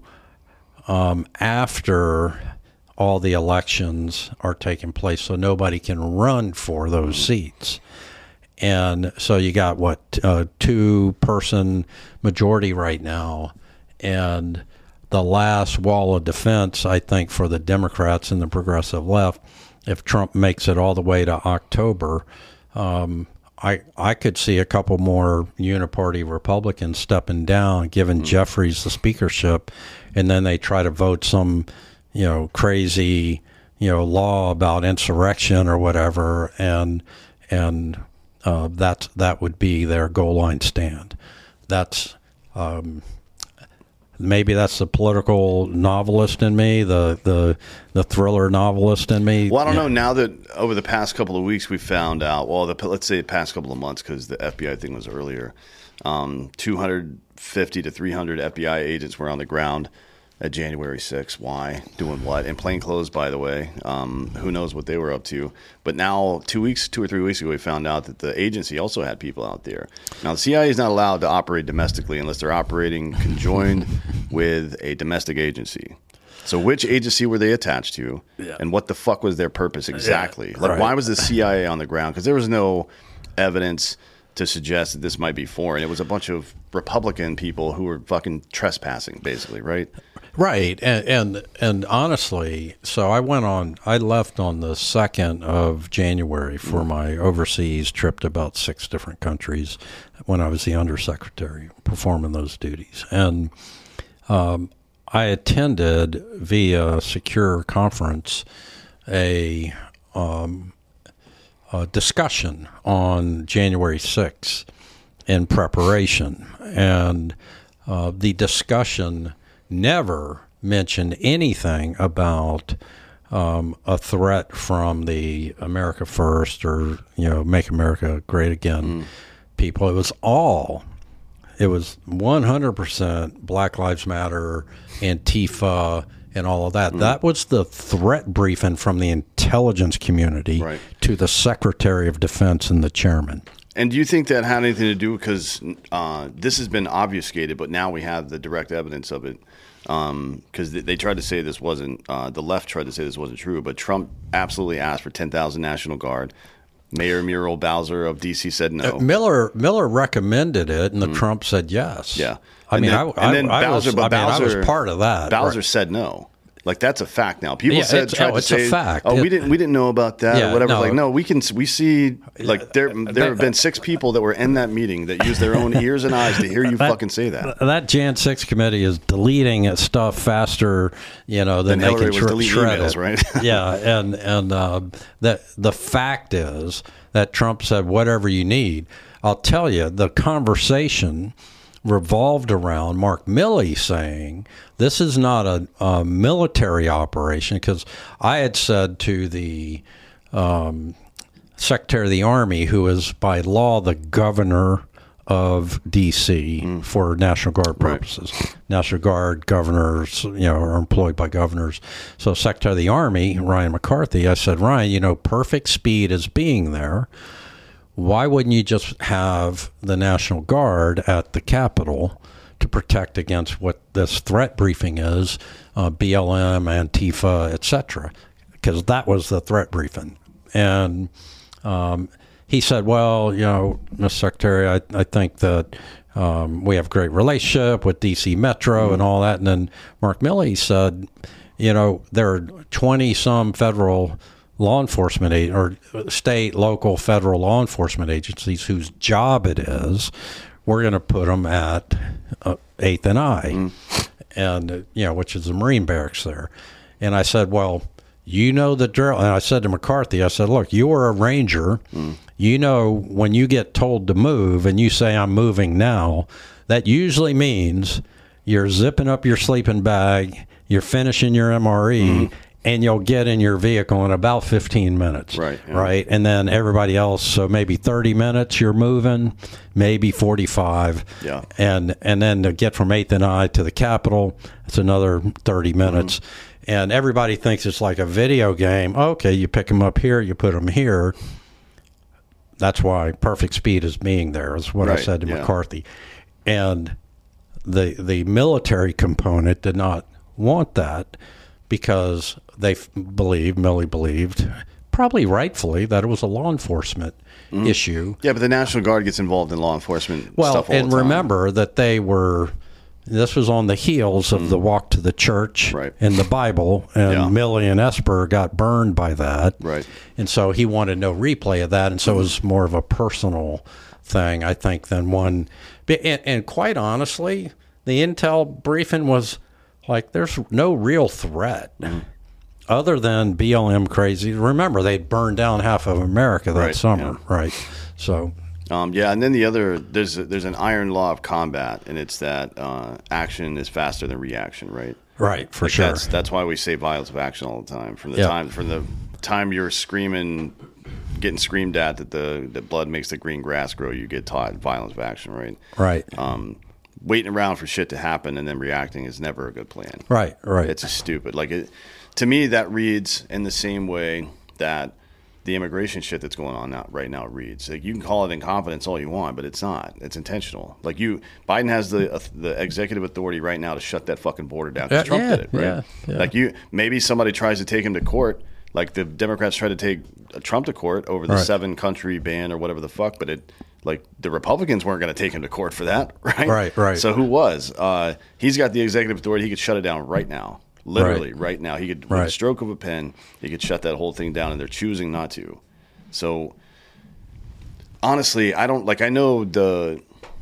um, after all the elections are taking place, so nobody can run for those seats. And so you got what uh, two-person majority right now, and the last wall of defense, I think, for the Democrats and the progressive left, if Trump makes it all the way to October, um, I I could see a couple more uniparty Republicans stepping down, giving mm-hmm. Jeffries the speakership, and then they try to vote some, you know, crazy, you know, law about insurrection or whatever, and and uh, that that would be their goal line stand. That's um, maybe that's the political novelist in me, the the the thriller novelist in me. Well, I don't yeah. know. Now that over the past couple of weeks we found out, well, the, let's say the past couple of months, because the F B I thing was earlier, um, two hundred fifty to three hundred F B I agents were on the ground at January sixth. Why? Doing what? In plain clothes, by the way. Um, who knows what they were up to. But now, two weeks, two or three weeks ago, we found out that the agency also had people out there. Now, the C I A is not allowed to operate domestically unless they're operating conjoined with a domestic agency. So which agency were they attached to? Yeah. And what the fuck was their purpose exactly? Yeah, like, right. Why was the C I A on the ground? Because there was no evidence to suggest that this might be foreign. It was a bunch of Republican people who were fucking trespassing, basically, right? Right, and, and and honestly, so I went on, I left on the second of January for my overseas trip to about six different countries when I was the undersecretary performing those duties. And um, I attended via secure conference a, um, a discussion on January sixth in preparation. And uh, the discussion never mentioned anything about um, a threat from the America First or, you know, Make America Great Again mm. people. It was all, it was one hundred percent Black Lives Matter, Antifa, and all of that. Mm. That was the threat briefing from the intelligence community right. to the Secretary of Defense and the chairman. And do you think that had anything to do, because uh, this has been obfuscated, but now we have the direct evidence of it, because um, they, they tried to say this wasn't, uh, the left tried to say this wasn't true, but Trump absolutely asked for ten thousand National Guard. Mayor Muriel Bowser of D C said no. Uh, Miller Miller recommended it, and the mm. Trump said yes. Yeah. I and mean, then, I, and then I, Bowser, I, was, but I, Bowser, mean, I was part of that. Bowser right. said no. Like, that's a fact now. People yeah, said it's, tried oh, to it's say, a fact. "Oh, it, we didn't we didn't know about that yeah, or whatever." No, like, no, we can we see like there there have been six people that were in that meeting that used their own ears and eyes to hear you that, fucking say that. That Jan six committee is deleting stuff faster, you know, than, than they Hillary can was tr- shred emails, it. right? yeah, and and uh, that the fact is that Trump said whatever you need. I'll tell you, the conversation revolved around Mark Milley saying this is not a, a military operation, because I had said to the um, Secretary of the Army, who is by law the governor of D C mm. for National Guard purposes. Right. National Guard governors, you know, are employed by governors. So Secretary of the Army, Ryan McCarthy, I said, Ryan, you know, Perfect Speed is being there. Why wouldn't you just have the National Guard at the Capitol to protect against what this threat briefing is, uh, B L M, Antifa, et cetera? Because that was the threat briefing. And um, he said, well, you know, Mister Secretary, I, I think that um, we have a great relationship with D C Metro mm-hmm. and all that. And then Mark Milley said, you know, there are twenty-some federal law enforcement or state, local, federal law enforcement agencies whose job it is. We're going to put them at uh, eighth and I, mm. and uh, you know, which is the Marine barracks there. And I said, well, you know the drill. And I said to McCarthy, I said, look, you are a ranger. Mm. You know, when you get told to move and you say, I'm moving now, that usually means you're zipping up your sleeping bag, you're finishing your M R E, mm. and you'll get in your vehicle in about fifteen minutes. Right. Yeah. Right. And then everybody else, so maybe thirty minutes you're moving, maybe forty-five. Yeah. And and then to get from eighth and I to the Capitol, it's another thirty minutes. Mm-hmm. And everybody thinks it's like a video game. Okay, you pick them up here, you put them here. That's why Perfect Speed is being there, is what right. I said to yeah. McCarthy. And the the military component did not want that because they f- believed, Milley believed, probably rightfully, that it was a law enforcement mm. issue. Yeah, but the National Guard gets involved in law enforcement well, stuff all and the time. Remember that they were, this was on the heels of mm. the walk to the church right. and the Bible, and yeah. Milley and Esper got burned by that. Right. And so he wanted no replay of that, and so mm. it was more of a personal thing, I think, than one. And, and quite honestly, the intel briefing was like, there's no real threat. Mm. Other than B L M crazy. Remember, they burned down half of America that right, summer, yeah. right? So, um, yeah, and then the other, there's a, there's an iron law of combat, and it's that uh, action is faster than reaction, right? Right, for like sure. That's that's why we say violence of action all the time. From the yep. time from the time you're screaming, getting screamed at that the that blood makes the green grass grow, you get taught violence of action, right? Right. Um, waiting around for shit to happen and then reacting is never a good plan. Right, right. It's a stupid. Like it. To me, that reads in the same way that the immigration shit that's going on now, right now reads. Like, you can call it incompetence all you want, but it's not. It's intentional. Like you, Biden has the uh, the executive authority right now to shut that fucking border down because uh, Trump yeah, did it, right? Yeah, yeah. Like you, maybe somebody tries to take him to court. Like the Democrats tried to take Trump to court over the right. seven country ban or whatever the fuck, but it. Like the Republicans weren't going to take him to court for that, right? Right, right. So who was? Uh, he's got the executive authority. He could shut it down right now. Literally, right, right now. He could, right. with a stroke of a pen, he could shut that whole thing down, and they're choosing not to. So, honestly, I don't, like, I know the,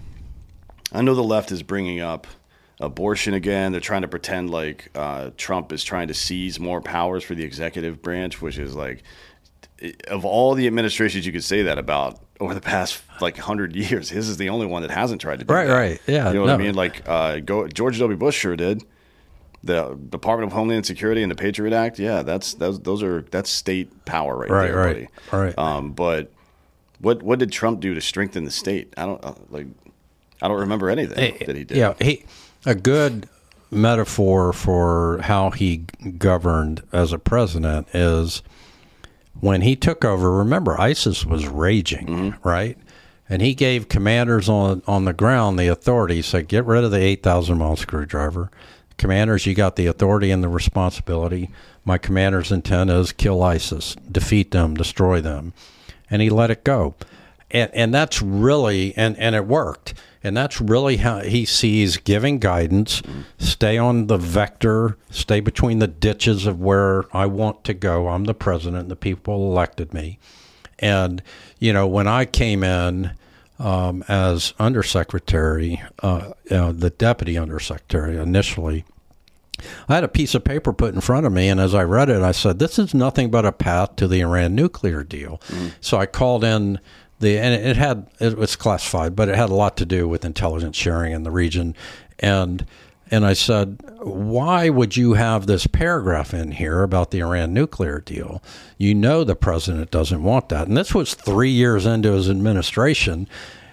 I know the left is bringing up abortion again. They're trying to pretend like uh, Trump is trying to seize more powers for the executive branch, which is like, of all the administrations you could say that about over the past like hundred years, his is the only one that hasn't tried to do right, that. Right, right, yeah. You know no. what I mean? Like, uh, go, George W. Bush sure did. The Department of Homeland Security and the Patriot Act, yeah, that's those those are that's state power right, right there, right, buddy. Right. Um, but what what did Trump do to strengthen the state? I don't uh, like. I don't remember anything hey, that he did. Yeah, he a good metaphor for how he governed as a president is when he took over. Remember, ISIS was raging, mm-hmm. right? And he gave commanders on on the ground the authority. He said, "Get rid of the eight thousand mile screwdriver." Commanders, you got the authority and the responsibility. My commander's intent is kill ISIS, defeat them, destroy them. And he let it go. And and that's really, and, and it worked. And that's really how he sees giving guidance, stay on the vector, stay between the ditches of where I want to go. I'm the president, the people elected me. And, you know, when I came in, Um, as undersecretary, uh, uh, the deputy undersecretary initially, I had a piece of paper put in front of me, and as I read it, I said, this is nothing but a path to the Iran nuclear deal. Mm. So I called in the, and it had, it was classified, but it had a lot to do with intelligence sharing in the region. And And I said, why would you have this paragraph in here about the Iran nuclear deal? You know the president doesn't want that. And this was three years into his administration.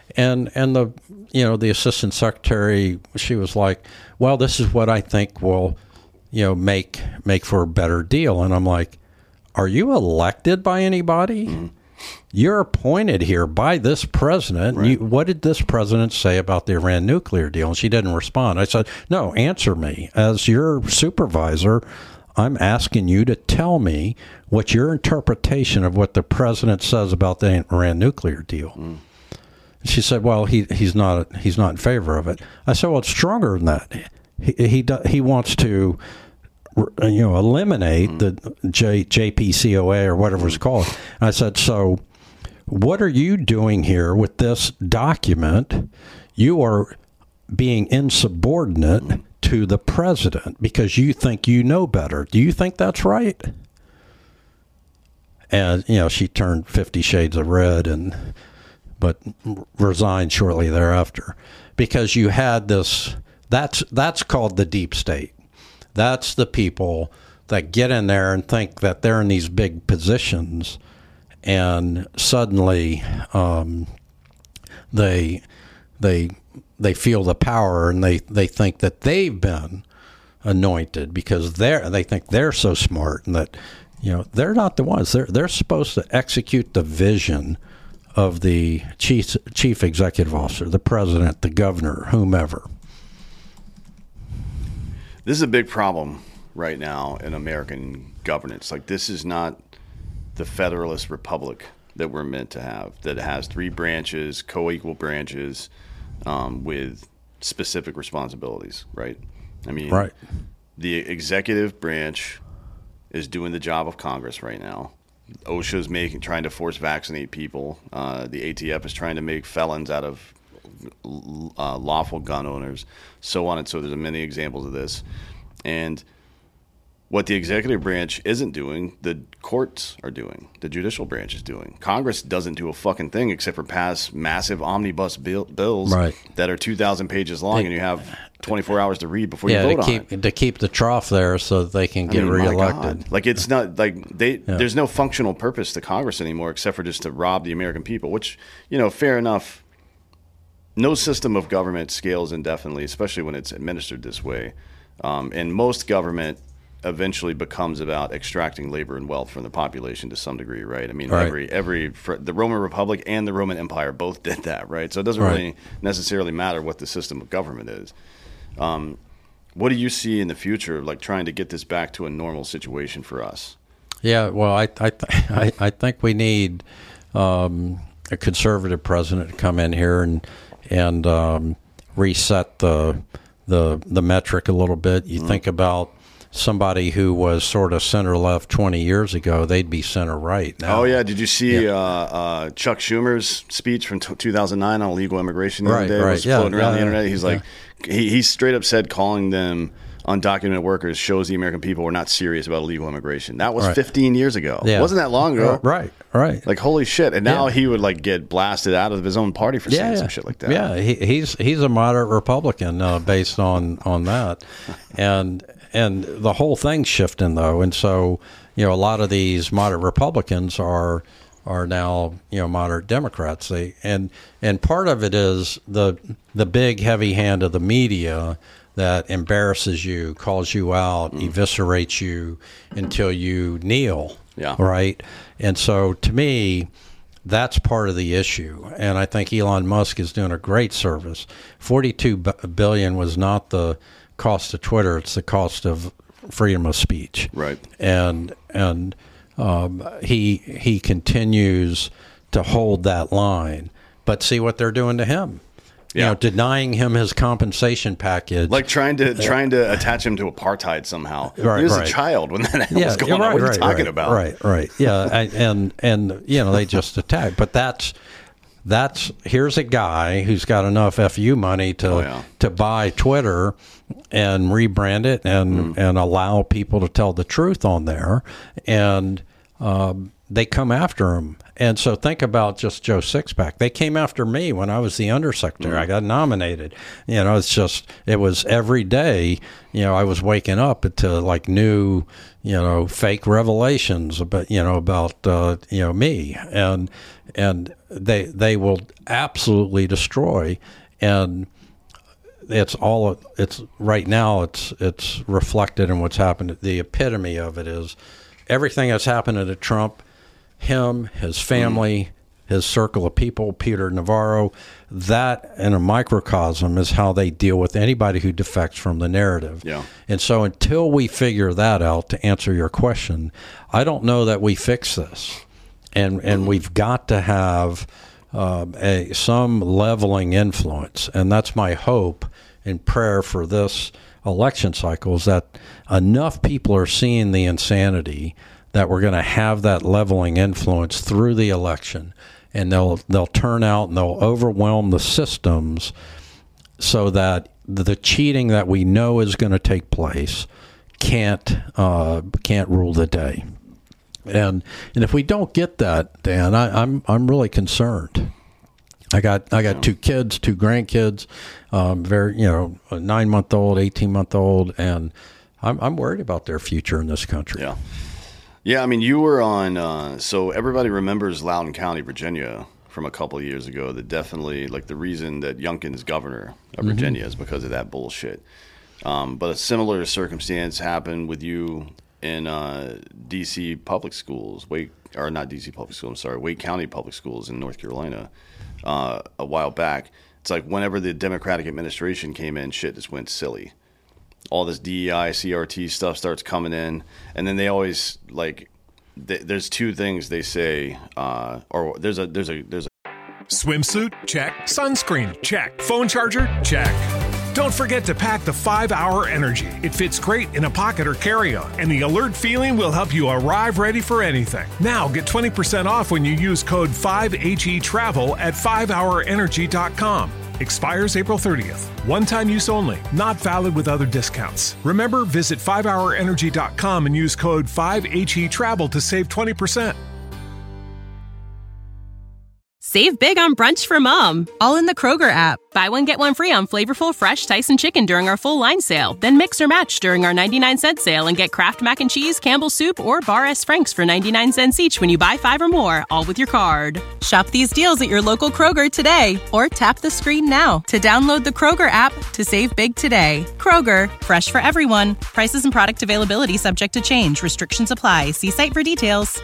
And and the you know the assistant secretary, she was like, well, this is what I think will, you know, make make for a better deal. And I'm like, are you elected by anybody? Mm-hmm. You're appointed here by this president. Right. You, what did this president say about the Iran nuclear deal? And she didn't respond. I said, no, answer me. As your supervisor, I'm asking you to tell me what your interpretation of what the president says about the Iran nuclear deal. Mm. She said, "Well, he he's not he's not in favor of it." I said, "Well, it's stronger than that. He he he wants to, you know, eliminate the J, J P C O A or whatever it's called." And I said, "So, what are you doing here with this document? You are being insubordinate to the president because you think you know better. Do you think that's right?" And you know, she turned fifty shades of red and. But resigned shortly thereafter, because you had this. That's that's called the deep state. That's the people that get in there and think that they're in these big positions, and suddenly um, they they they feel the power, and they, they think that they've been anointed because they're they think they're so smart, and that you know they're not the ones. They're they're supposed to execute the vision of the chief chief executive officer, the president, the governor, whomever. This is a big problem right now in American governance. Like, this is not the Federalist Republic that we're meant to have, that has three branches, co-equal branches, um, with specific responsibilities, right? I mean, right. The executive branch is doing the job of Congress right now. OSHA's making trying to force vaccinate people. Uh, the A T F is trying to make felons out of uh, lawful gun owners, so on and so. There's many examples of this. And what the executive branch isn't doing, the courts are doing. The judicial branch is doing. Congress doesn't do a fucking thing except for pass massive omnibus bill, bills right. that are two thousand pages long, they, and you have twenty-four hours to read before yeah, you vote to keep, on it. To keep the trough there so that they can get I mean, reelected. Like, it's not like they. Yeah. There's no functional purpose to Congress anymore except for just to rob the American people, which, you know, fair enough. No system of government scales indefinitely, especially when it's administered this way. Um, and most government eventually becomes about extracting labor and wealth from the population to some degree, right? I mean, right. every every for the Roman Republic and the Roman Empire both did that, right? So it doesn't right. really necessarily matter what the system of government is. Um, what do you see in the future, like trying to get this back to a normal situation for us? Yeah, well, I I th- I, I think we need um, a conservative president to come in here and and um, reset the the the metric a little bit. You mm-hmm. think about somebody who was sort of center left twenty years ago, they'd be center right now. Oh yeah, did you see yeah. uh, uh, Chuck Schumer's speech from t- two thousand nine on illegal immigration the right, other day? Right, it was yeah, floating around yeah, the internet. He's yeah. like, he, he straight up said calling them undocumented workers shows the American people were not serious about illegal immigration. That was right. fifteen years ago. Yeah. It wasn't that long ago. Right, right. Like, holy shit. And now yeah. he would like get blasted out of his own party for yeah, saying yeah. some shit like that. Yeah, he, he's he's a moderate Republican uh, based on, on that. And and the whole thing's shifting, though. And so, you know, a lot of these moderate Republicans are are now, you know, moderate Democrats. They and and part of it is the the big heavy hand of the media that embarrasses you, calls you out, mm. eviscerates you until you kneel. Yeah. Right. And so, to me, that's part of the issue. And I think Elon Musk is doing a great service. forty-two billion dollars was not the cost of Twitter; it's the cost of freedom of speech. Right. And and um, he he continues to hold that line. But see what they're doing to him. You Yeah. know, denying him his compensation package. Like trying to trying to attach him to apartheid somehow. Right, he was right. a child when that yeah, was going yeah, right, on. What are right, you talking right, about? Right, right. Yeah, and, and and you know they just attack. But that's that's here's a guy who's got enough F U money to Oh, yeah. to buy Twitter and rebrand it and Mm. and allow people to tell the truth on there. And um, they come after him. And so think about just Joe Sixpack. They came after me when I was the undersecretary. Mm-hmm. I got nominated. You know, it's just, it was every day, you know, I was waking up to like new, you know, fake revelations about, you know, about, uh, you know, me. And, and they, they will absolutely destroy. And it's all, it's right now, it's, it's reflected in what's happened. The epitome of it is everything that's happened to Trump, him, his family, mm. his circle of people, Peter Navarro, that in a microcosm is how they deal with anybody who defects from the narrative. Yeah. And so until we figure that out, to answer your question, I don't know that we fix this. And and mm. we've got to have um, a some leveling influence. And that's my hope and prayer for this election cycle, is that enough people are seeing the insanity that we're going to have that leveling influence through the election, and they'll they'll turn out and they'll overwhelm the systems so that the cheating that we know is going to take place can't uh, can't rule the day. And and if we don't get that, Dan, I, I'm I'm really concerned. I got I got two kids, two grandkids, um, very you know, a nine month old, eighteen month old, and I'm I'm worried about their future in this country. Yeah. Yeah, I mean, you were on, uh, so everybody remembers Loudoun County, Virginia from a couple of years ago. That definitely, like, the reason that Youngkin's governor of mm-hmm. Virginia is because of that bullshit. Um, but a similar circumstance happened with you in uh, D C public schools, Wake, or not D C public schools, I'm sorry, Wake County public schools in North Carolina uh, a while back. It's like whenever the Democratic administration came in, shit just went silly. All this D E I, C R T stuff starts coming in, and then they always like. Th- there's two things they say, uh, or there's a there's a there's a swimsuit check, sunscreen check, phone charger check. Don't forget to pack the five hour Energy. It fits great in a pocket or carry-on, and the alert feeling will help you arrive ready for anything. Now get twenty percent off when you use code five H E travel at five hour energy dot com. Expires April thirtieth. One-time use only. Not valid with other discounts. Remember, visit five hour energy dot com and use code five H E travel to save twenty percent. Save big on brunch for mom, all in the Kroger app. Buy one, get one free on flavorful, fresh Tyson chicken during our full line sale. Then mix or match during our ninety-nine cent sale and get Kraft Mac and Cheese, Campbell's Soup, or Bar S. Frank's for ninety-nine cents each when you buy five or more, all with your card. Shop these deals at your local Kroger today, or tap the screen now to download the Kroger app to save big today. Kroger, fresh for everyone. Prices and product availability subject to change. Restrictions apply. See site for details.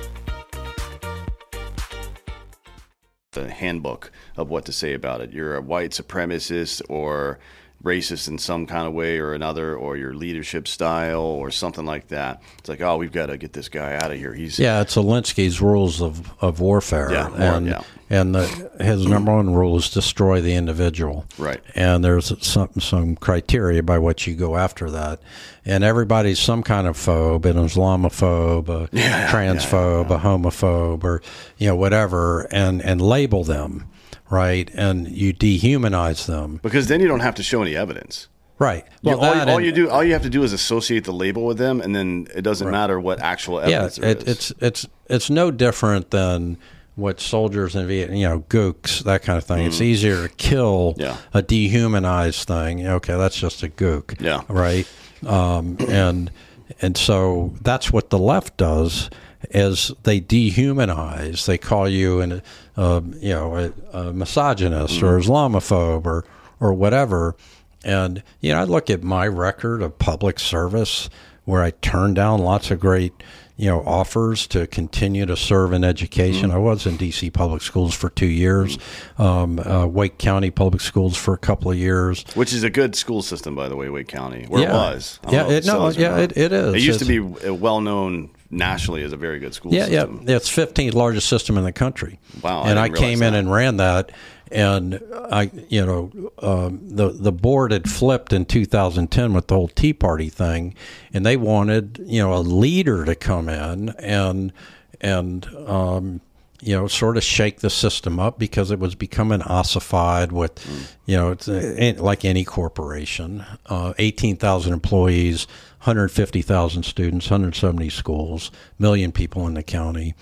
A handbook of what to say about it. You're a white supremacist or racist in some kind of way or another, or your leadership style or something like that. It's like, oh, we've got to get this guy out of here. He's yeah, it's Alinsky's rules of, of warfare. Yeah, war, and yeah. and the, his number one rule is destroy the individual. Right. And there's some some criteria by which you go after that. And everybody's some kind of phobe, an Islamophobe, a yeah, transphobe, yeah, yeah. a homophobe, or you know whatever, and and label them. Right, and you dehumanize them because then you don't have to show any evidence. Right. Well, you, all, all you do, all you have to do is associate the label with them, and then it doesn't right. matter what actual evidence yeah, there it, is. it's it's it's no different than what soldiers in Vietnam, you know, gooks, that kind of thing. Mm. It's easier to kill yeah. a dehumanized thing. Okay, that's just a gook. Yeah. Right. Um, and and so that's what the left does. Is they dehumanize, they call you an, uh, you know, a, a misogynist mm-hmm. or Islamophobe or or whatever. And you know, I look at my record of public service where I turned down lots of great, you know, offers to continue to serve in education. Mm-hmm. I was in D C public schools for two years, mm-hmm. um, uh, Wake County public schools for a couple of years, which is a good school system, by the way. Wake County, where yeah. it was, yeah, it, no, yeah, it, it is. It used it's, to be well known nationally as a very good school yeah, system. Yeah, it's fifteenth largest system in the country. Wow, and I, I came in that. and ran that, and I, you know, um, the the board had flipped in two thousand ten with the whole Tea Party thing, and they wanted, you know, a leader to come in and and um, you know, sort of shake the system up because it was becoming ossified with, mm. you know, it's a, like any corporation, uh, eighteen thousand employees, one hundred fifty thousand students, one hundred seventy schools, million people in the county.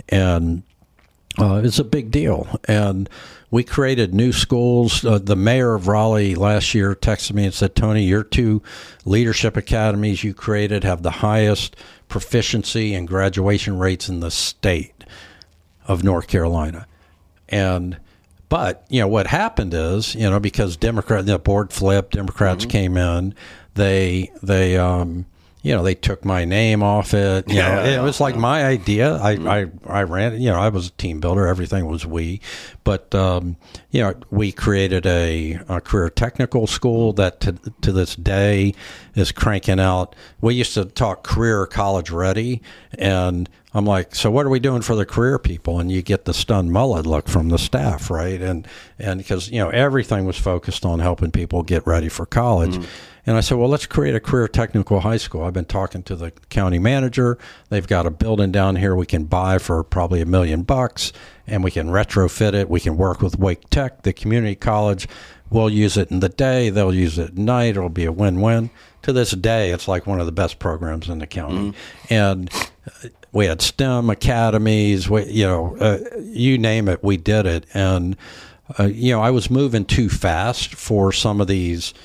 and uh, it's a big deal. And we created new schools. Uh, the mayor of Raleigh last year texted me and said, Tony, your two leadership academies you created have the highest proficiency and graduation rates in the state of North Carolina. And but, you know, what happened is, you know, because Democrat, the board flipped, Democrats mm-hmm. came in, they, they, um, you know, they took my name off it. You yeah, know, yeah, it was like yeah. my idea. I, mm-hmm. I, I ran it. You know, I was a team builder. Everything was we. But, um, you know, we created a, a career technical school that to, to this day is cranking out. We used to talk career college ready. And I'm like, so what are we doing for the career people? And you get the stunned mullet look from the staff, right? And and because, you know, everything was focused on helping people get ready for college. Mm-hmm. And I said, well, let's create a career technical high school. I've been talking to the county manager. They've got a building down here we can buy for probably a million bucks, and we can retrofit it. We can work with Wake Tech, the community college. We'll use it in the day. They'll use it at night. It'll be a win-win. To this day, it's like one of the best programs in the county. Mm-hmm. And we had STEM academies. We, you know, uh, you name it, we did it. And, uh, you know, I was moving too fast for some of these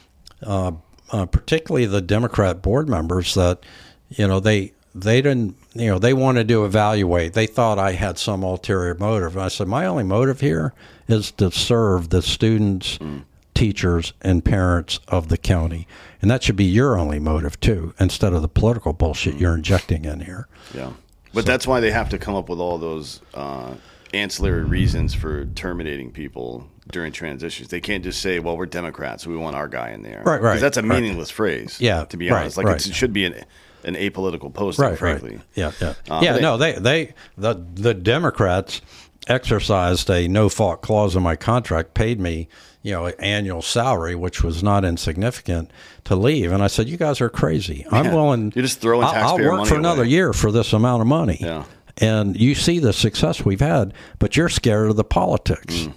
Uh, uh, particularly the Democrat board members that, you know, they they didn't, you know, they wanted to evaluate. They thought I had some ulterior motive. And I said, my only motive here is to serve the students, mm. teachers, and parents of the county. And that should be your only motive, too, instead of the political bullshit mm. you're injecting in here. Yeah. But so, that's why they have to come up with all those uh, ancillary reasons for terminating people during transitions. They can't just say, well, we're Democrats, so we want our guy in there. Right, right. Because that's a meaningless right. phrase, yeah, to be right, honest. Like right. it should be an an apolitical posting, right, frankly. Right. Yeah, yeah. Uh, yeah, they, no, they, they the, the Democrats exercised a no-fault clause in my contract, paid me, you know, an annual salary, which was not insignificant, to leave. And I said, you guys are crazy. I'm yeah. willing. You're just throwing taxpayer I'll, I'll work money for another away. year for this amount of money. Yeah. And you see the success we've had, but you're scared of the politics. Mm.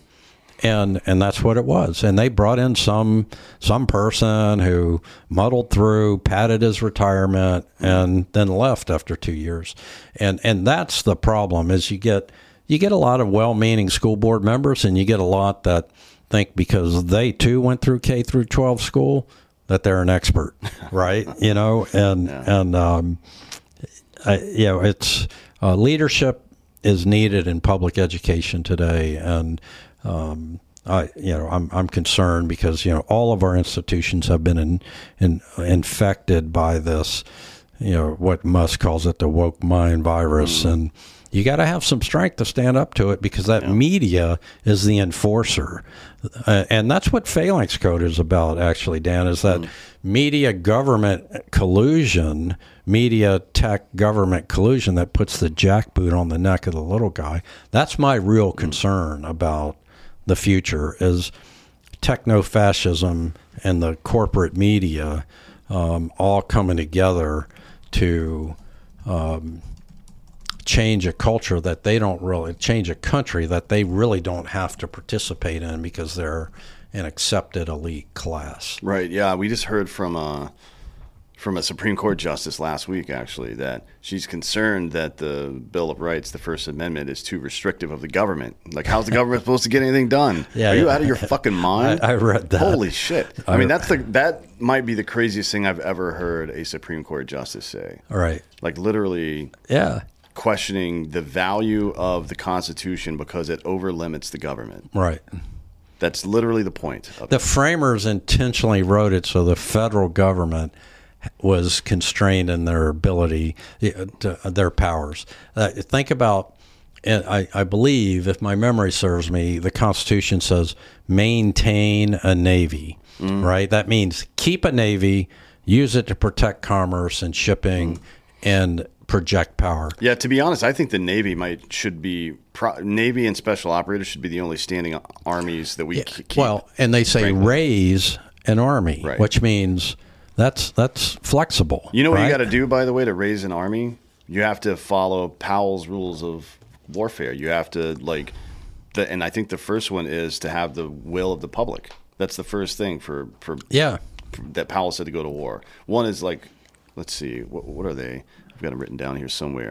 And and that's what it was. And they brought in some some person who muddled through, padded his retirement, and then left after two years. And and that's the problem is you get you get a lot of well-meaning school board members, and you get a lot that think because they too went through K through twelve school that they're an expert, right? You know, and yeah. and um, I, you know, it's uh, leadership is needed in public education today, and Um, I, you know, I'm I'm concerned because you know all of our institutions have been in, in, infected by this, you know, what Musk calls it, the woke mind virus, mm. and you got to have some strength to stand up to it because that yeah. media is the enforcer, uh, and that's what Phalanx Code is about. Actually, Dan, is that mm. media government collusion. Media tech government collusion that puts the jackboot on the neck of the little guy. That's my real concern about the future is techno-fascism and the corporate media um, all coming together to um, change a culture that they don't really, change a country that they really don't have to participate in because they're an accepted elite class. Right, yeah. We just heard from a, from a Supreme Court justice last week, actually, that she's concerned that the Bill of Rights, the First Amendment, is too restrictive of the government. Like, how's the government supposed to get anything done? Yeah, Are you yeah. out of your fucking mind? I, I read that. Holy shit. I, I mean, that's the that might be the craziest thing I've ever heard a Supreme Court justice say. All right. Like, literally yeah. questioning the value of the Constitution because it overlimits the government. Right. That's literally the point of the it. framers intentionally wrote it so the federal government was constrained in their ability, to, their powers. Uh, think about, and I, I believe, if my memory serves me, the Constitution says maintain a navy, mm. right? That means keep a navy, use it to protect commerce and shipping, mm. and project power. Yeah, to be honest, I think the Navy might should be pro, Navy and special operators should be the only standing armies that we yeah. keep. Well, and they say frankly. raise an army, right. which means that's that's flexible. You know what right? you got to do, by the way, to raise an army? You have to follow Powell's rules of warfare. You have to like, the, and I think the first one is to have the will of the public. That's the first thing for for yeah for, that Powell said to go to war. One is like, let's see, what, what are they? I've got them written down here somewhere.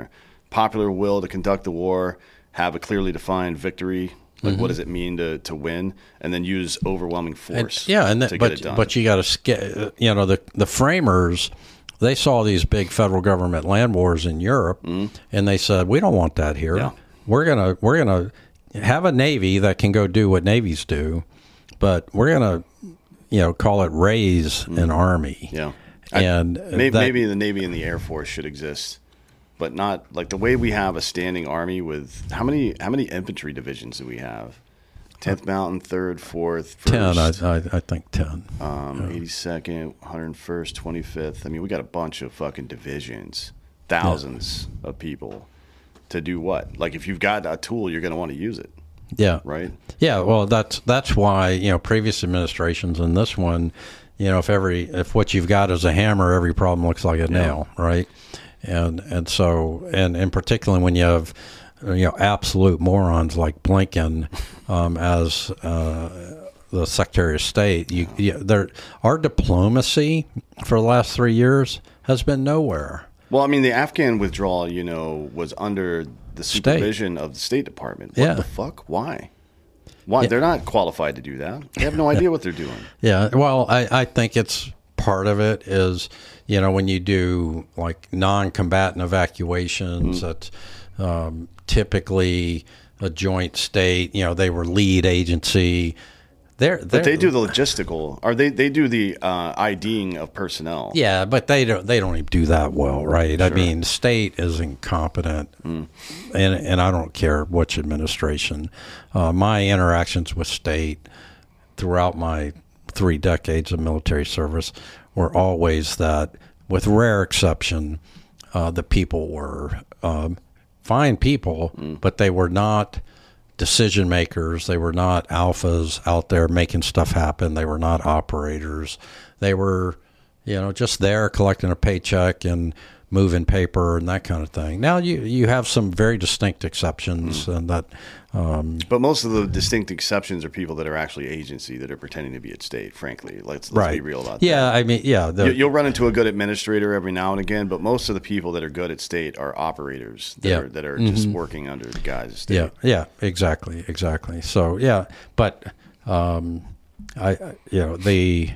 popular will to conduct the war, have a clearly defined victory. Like, Mm-hmm. what does it mean to, to win? And then use overwhelming force. And, yeah, and that, to but get it done. but you got to, you know, the the framers, they saw these big federal government land wars in Europe, mm-hmm. and they said, we don't want that here. Yeah. We're gonna we're gonna have a navy that can go do what navies do, but we're gonna, you know, call it raise mm-hmm. an army. Yeah, and I, maybe, that, maybe the Navy and the Air Force should exist, but not like the way we have a standing army with how many how many infantry divisions do we have? tenth Mountain, third, fourth, first. ten. I, I, I think ten. Um, yeah. eighty-second, one hundred first, twenty-fifth. I mean, we got a bunch of fucking divisions, thousands yeah. of people to do what? Like, if you've got a tool, you're going to want to use it. Yeah. Right. Yeah. Well, that's that's why, you know, previous administrations and this one, you know, if every if what you've got is a hammer, every problem looks like a yeah. nail, right? And and so and and particularly when you have, you know, absolute morons like Blinken um, as uh, the Secretary of State, you, you there our diplomacy for the last three years has been nowhere. Well, I mean, the Afghan withdrawal, you know, was under the supervision State. of the State Department. What yeah. the fuck? Why? Why? Yeah. They're not qualified to do that. They have no idea what they're doing. Yeah. Well, I, I think it's part of it is, you know, when you do like non-combatant evacuations, mm-hmm. that's um, typically a joint state. You know, they were lead agency. They're, they're, but they do the logistical, or they, they do the uh, IDing of personnel. Yeah, but they don't they don't even do that well, right? Sure. I mean, state is incompetent, mm. and and I don't care which administration. Uh, my interactions with state throughout my three decades of military service were always that, with rare exception, uh, the people were um, fine people, mm. but they were not decision makers. They were not alphas out there making stuff happen. They were not operators. They were, you know, just there collecting a paycheck and moving paper and that kind of thing. Now you you have some very distinct exceptions, mm. and that. Um, but most of the distinct exceptions are people that are actually agency that are pretending to be at state. Frankly, let's let's right. be real about yeah, that. Yeah, I mean, yeah, you, you'll run into a good administrator every now and again, but most of the people that are good at state are operators that yeah. are that are mm-hmm. just working under the guise of state. Yeah, yeah, exactly, exactly. So yeah, but um, I, you know, the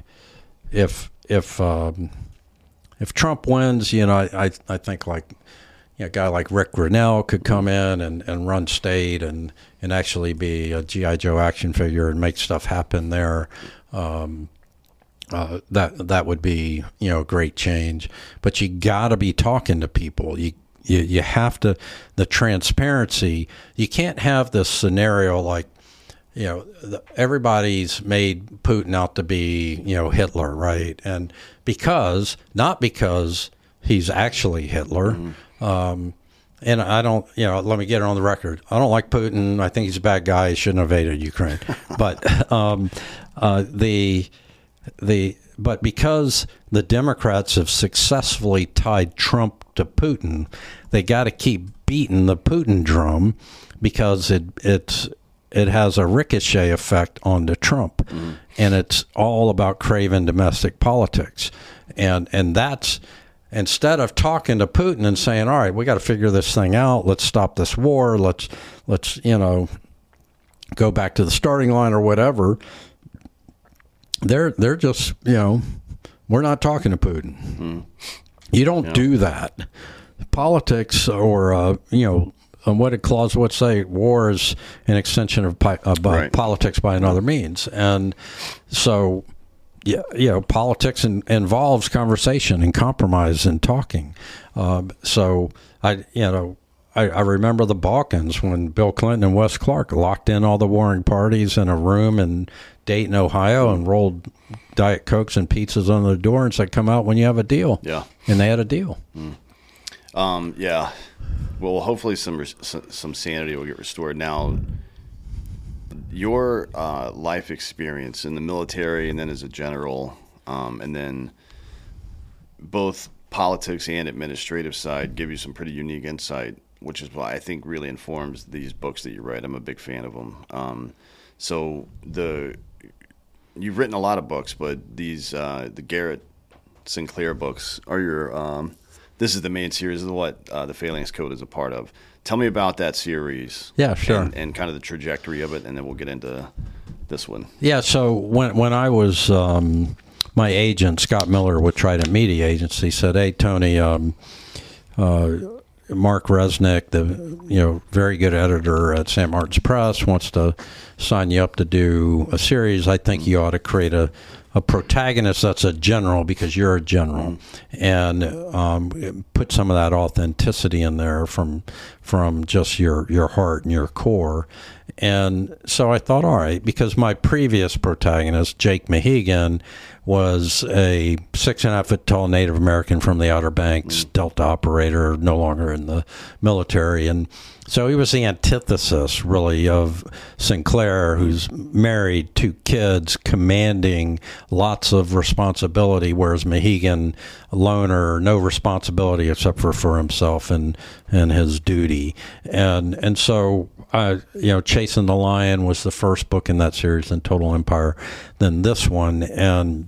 if if um, if Trump wins, you know, I I, I think like. You know, a guy like Rick Grinnell could come in and, and run state and, and actually be a G I. Joe action figure and make stuff happen there. Um, uh, that that would be, you know, a great change. But you got to be talking to people. You, you you have to the transparency. You can't have this scenario like, you know, the, everybody's made Putin out to be, you know, Hitler, right? And because not because he's actually Hitler. Mm-hmm. Um, and I don't, you know, let me get it on the record. I don't like Putin. I think he's a bad guy. He shouldn't have invaded Ukraine. But um, uh, the the but because the Democrats have successfully tied Trump to Putin, they got to keep beating the Putin drum because it it's it has a ricochet effect onto Trump, mm. and it's all about craven domestic politics, and and that's. Instead of talking to Putin and saying, "All right, we got to figure this thing out. Let's stop this war. Let's let's you know go back to the starting line or whatever," they're they're just you know we're not talking to Putin. Mm-hmm. You don't yeah. do that. Politics or uh, you know what did Clausewitz say? War is an extension of pi- uh, by right. politics by another means, and so. Yeah, you know, politics in, involves conversation and compromise and talking. Um, so I, you know, I, I remember the Balkans when Bill Clinton and Wes Clark locked in all the warring parties in a room in Dayton, Ohio, and rolled Diet Cokes and pizzas on the door and said, "Come out when you have a deal." Yeah, and they had a deal. Mm. Um, yeah. Well, hopefully some some sanity will get restored now. Your uh, life experience in the military and then as a general, um, and then both politics and administrative side give you some pretty unique insight, which is why I think really informs these books that you write. I'm a big fan of them. Um, so the you've written a lot of books, but these uh, the Garrett Sinclair books are your um, this is the main series of what uh, the Phalanx Code is a part of. Tell me about that series. Yeah, sure. And, and kind of the trajectory of it, and then we'll get into this one. Yeah, so when when I was, um, my agent, Scott Miller with Trident Media Agency, said, hey, Tony, um, uh, Mark Resnick, the you know very good editor at Saint Martin's Press, wants to sign you up to do a series. I think you ought to create a, a protagonist that's a general because you're a general, and um, put some of that authenticity in there from from just your, your heart and your core. And so I thought, all right, because my previous protagonist, Jake Mahegan, was a six and a half foot tall Native American from the Outer Banks, mm. Delta operator, no longer in the military. And so he was the antithesis, really, of Sinclair, who's married, two kids, commanding lots of responsibility, whereas Mahegan, a loner, no responsibility except for for himself and, and his duty. And and so, uh, you know, Chasing the Lion was the first book in that series, then Total Empire, then this one. And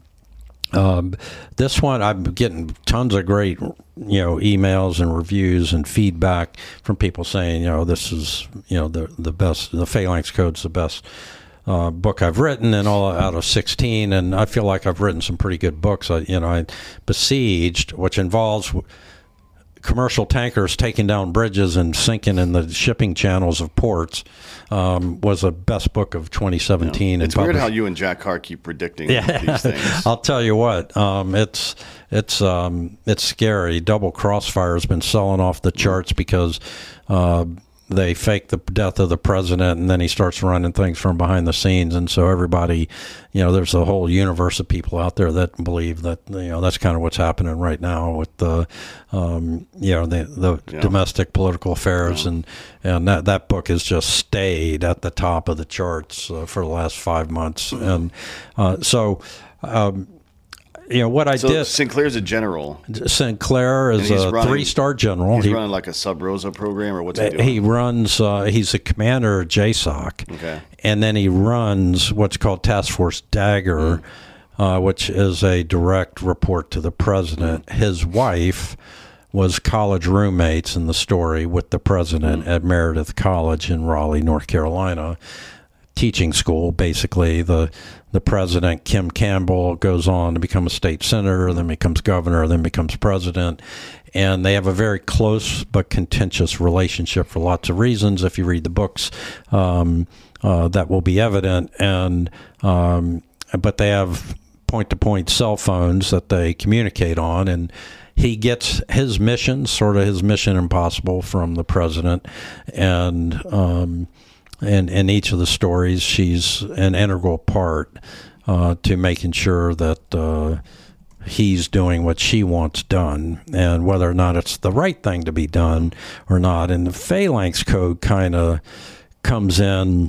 Um, this one, I'm getting tons of great, you know, emails and reviews and feedback from people saying, you know, this is, you know, the the best, the Phalanx Code's the best uh, book I've written, and all out of sixteen. And I feel like I've written some pretty good books. I, you know, I Besieged, which involves commercial tankers taking down bridges and sinking in the shipping channels of ports, um, was the best book of twenty seventeen. Yeah. It's weird how you and Jack Carr keep predicting yeah. these things. I'll tell you what, um, it's it's um, it's scary. Double Crossfire has been selling off the charts because uh, they fake the death of the president, and then he starts running things from behind the scenes. And so everybody, you know, there's a whole universe of people out there that believe that, you know, that's kind of what's happening right now with the, um, you know, the, the yeah. domestic political affairs. Yeah. And, and that, that book has just stayed at the top of the charts uh, for the last five months. Mm-hmm. And uh, so, um, you know, what I so did... Sinclair's a general. Sinclair is a running, three-star general. He's he, running like a Sub-Rosa program, or what's he doing? He runs... Uh, he's a commander of J SOC. Okay. And then he runs what's called Task Force Dagger, mm. uh, which is a direct report to the president. Mm. His wife was college roommates in the story with the president mm. at Meredith College in Raleigh, North Carolina. Teaching school, basically. The the president, Kim Campbell, goes on to become a state senator, then becomes governor, then becomes president. And they have a very close but contentious relationship for lots of reasons. If you read the books, um, uh, that will be evident. And um, but they have point-to-point cell phones that they communicate on, and he gets his mission, sort of his mission impossible, from the president. And um And in each of the stories, she's an integral part uh, to making sure that uh, he's doing what she wants done, and whether or not it's the right thing to be done or not. And the Phalanx Code kind of comes in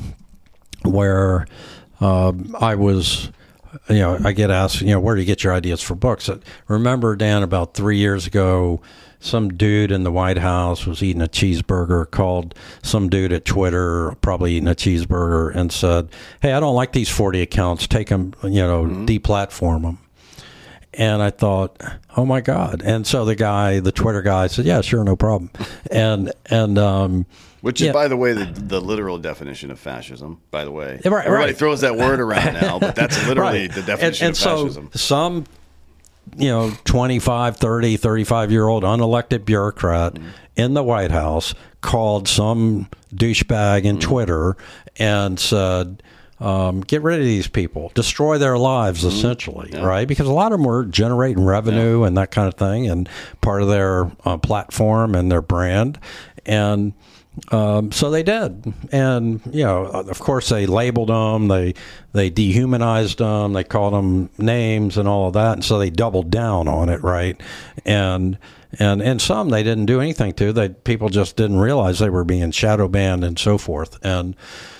where uh, I was, you know, I get asked, you know, where do you get your ideas for books? I remember, Dan, about three years ago, some dude in the White House was eating a cheeseburger, called some dude at Twitter, probably eating a cheeseburger, and said, hey, I don't like these forty accounts. Take them, you know, mm-hmm. deplatform them. And I thought, oh, my God. And so the guy, the Twitter guy, said, yeah, sure, no problem. and, and, um, Which is, yeah. by the way, the, the literal definition of fascism, by the way. Yeah, right, Everybody right. throws that word around now, but that's literally right. the definition and, and of fascism. So some, you know, twenty-five, thirty, thirty-five-year-old unelected bureaucrat mm-hmm. in the White House called some douchebag in mm-hmm. Twitter and said, um, get rid of these people, destroy their lives, mm-hmm. essentially, yeah. right? Because a lot of them were generating revenue yeah. and that kind of thing, and part of their uh, platform and their brand. And Um, so they did, and you know, of course, they labeled them, they they dehumanized them, they called them names and all of that, and so they doubled down on it, right? And and and some they didn't do anything to. They people just didn't realize they were being shadow banned and so forth. And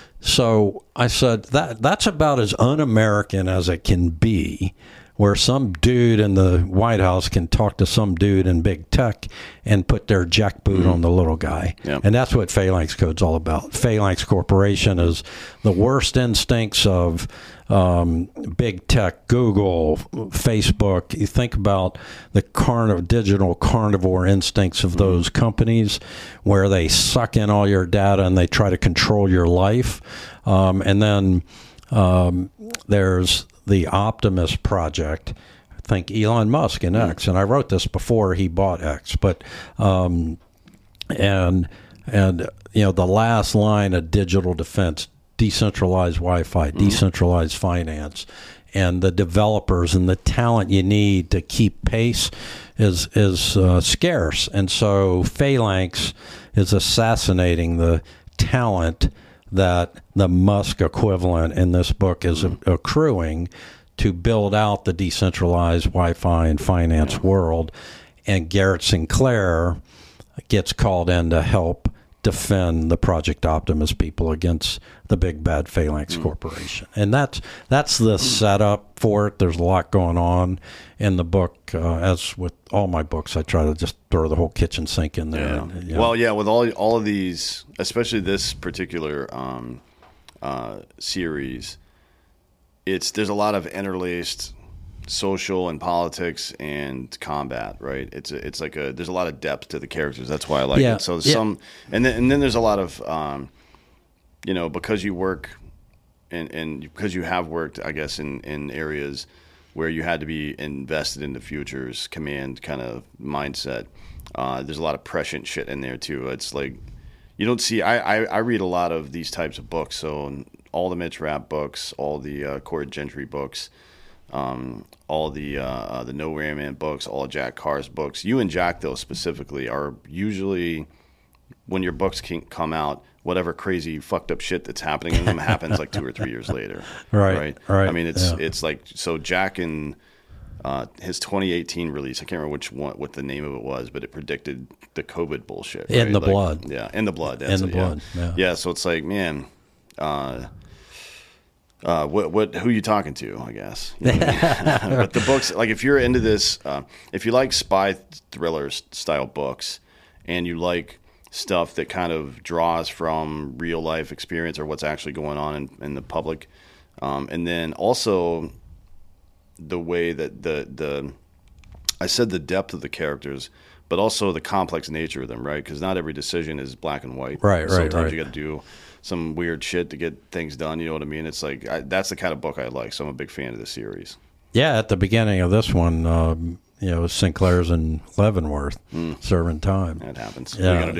so I said that that's about as un-American as it can be, where some dude in the White House can talk to some dude in big tech and put their jackboot mm-hmm. on the little guy. Yeah. And that's what Phalanx Code's all about. Phalanx Corporation is the worst instincts of um, big tech, Google, Facebook. You think about the carn- digital carnivore instincts of those companies, where they suck in all your data and they try to control your life. Um, and then um, there's the Optimus Project. Think Elon Musk and X, and I wrote this before he bought X, but um, and and you know the last line of digital defense, decentralized Wi-Fi, mm-hmm. decentralized finance, and the developers and the talent you need to keep pace is is uh, scarce, and so Phalanx is assassinating the talent that the Musk equivalent in this book is mm-hmm. accruing to build out the decentralized Wi-Fi and finance yeah. world. And Garrett Sinclair gets called in to help defend the Project Optimus people against the big bad Phalanx mm. Corporation. And that's that's the setup for it. There's a lot going on in the book. Uh, as with all my books, I try to just throw the whole kitchen sink in there. Yeah. And, you know. Well, yeah, with all all of these, especially this particular um, uh, series, It's there's a lot of interlaced social and politics and combat, right? It's a, it's like a there's a lot of depth to the characters. That's why I like yeah. it. So yeah. some and then and then there's a lot of um, you know, because you work and and because you have worked, I guess, in, in areas where you had to be invested in the future's command kind of mindset. Uh, there's a lot of prescient shit in there too. It's like you don't see. I, I, I read a lot of these types of books. So all the Mitch Rapp books, all the uh, Cord Gentry books, um, all the uh, the No Ram Man books, all Jack Carr's books. You and Jack, though, specifically, are usually when your books can come out, whatever crazy fucked up shit that's happening in them happens like two or three years later. Right. Right. Right. I mean, it's yeah. it's like so Jack in uh, his twenty eighteen release. I can't remember which one, what the name of it was, but it predicted the COVID bullshit. Right? In the like, blood. Yeah, in the blood. In That's the it, blood. Yeah. Yeah. yeah. So it's like, man. Uh, Uh, what what who you talking to? I guess. You know what I mean? But the books, like if you're into this, uh, if you like spy thriller style books, and you like stuff that kind of draws from real life experience or what's actually going on in, in the public, um, and then also the way that the the I said the depth of the characters, but also the complex nature of them, right? Because not every decision is black and white. Right, right, Sometimes right. you got to do some weird shit to get things done. You know what I mean? It's like I, that's the kind of book I like. So I'm a big fan of the series. Yeah, at the beginning of this one, um, you know, Sinclair's in Leavenworth Mm. serving time. That happens. Yeah, what are you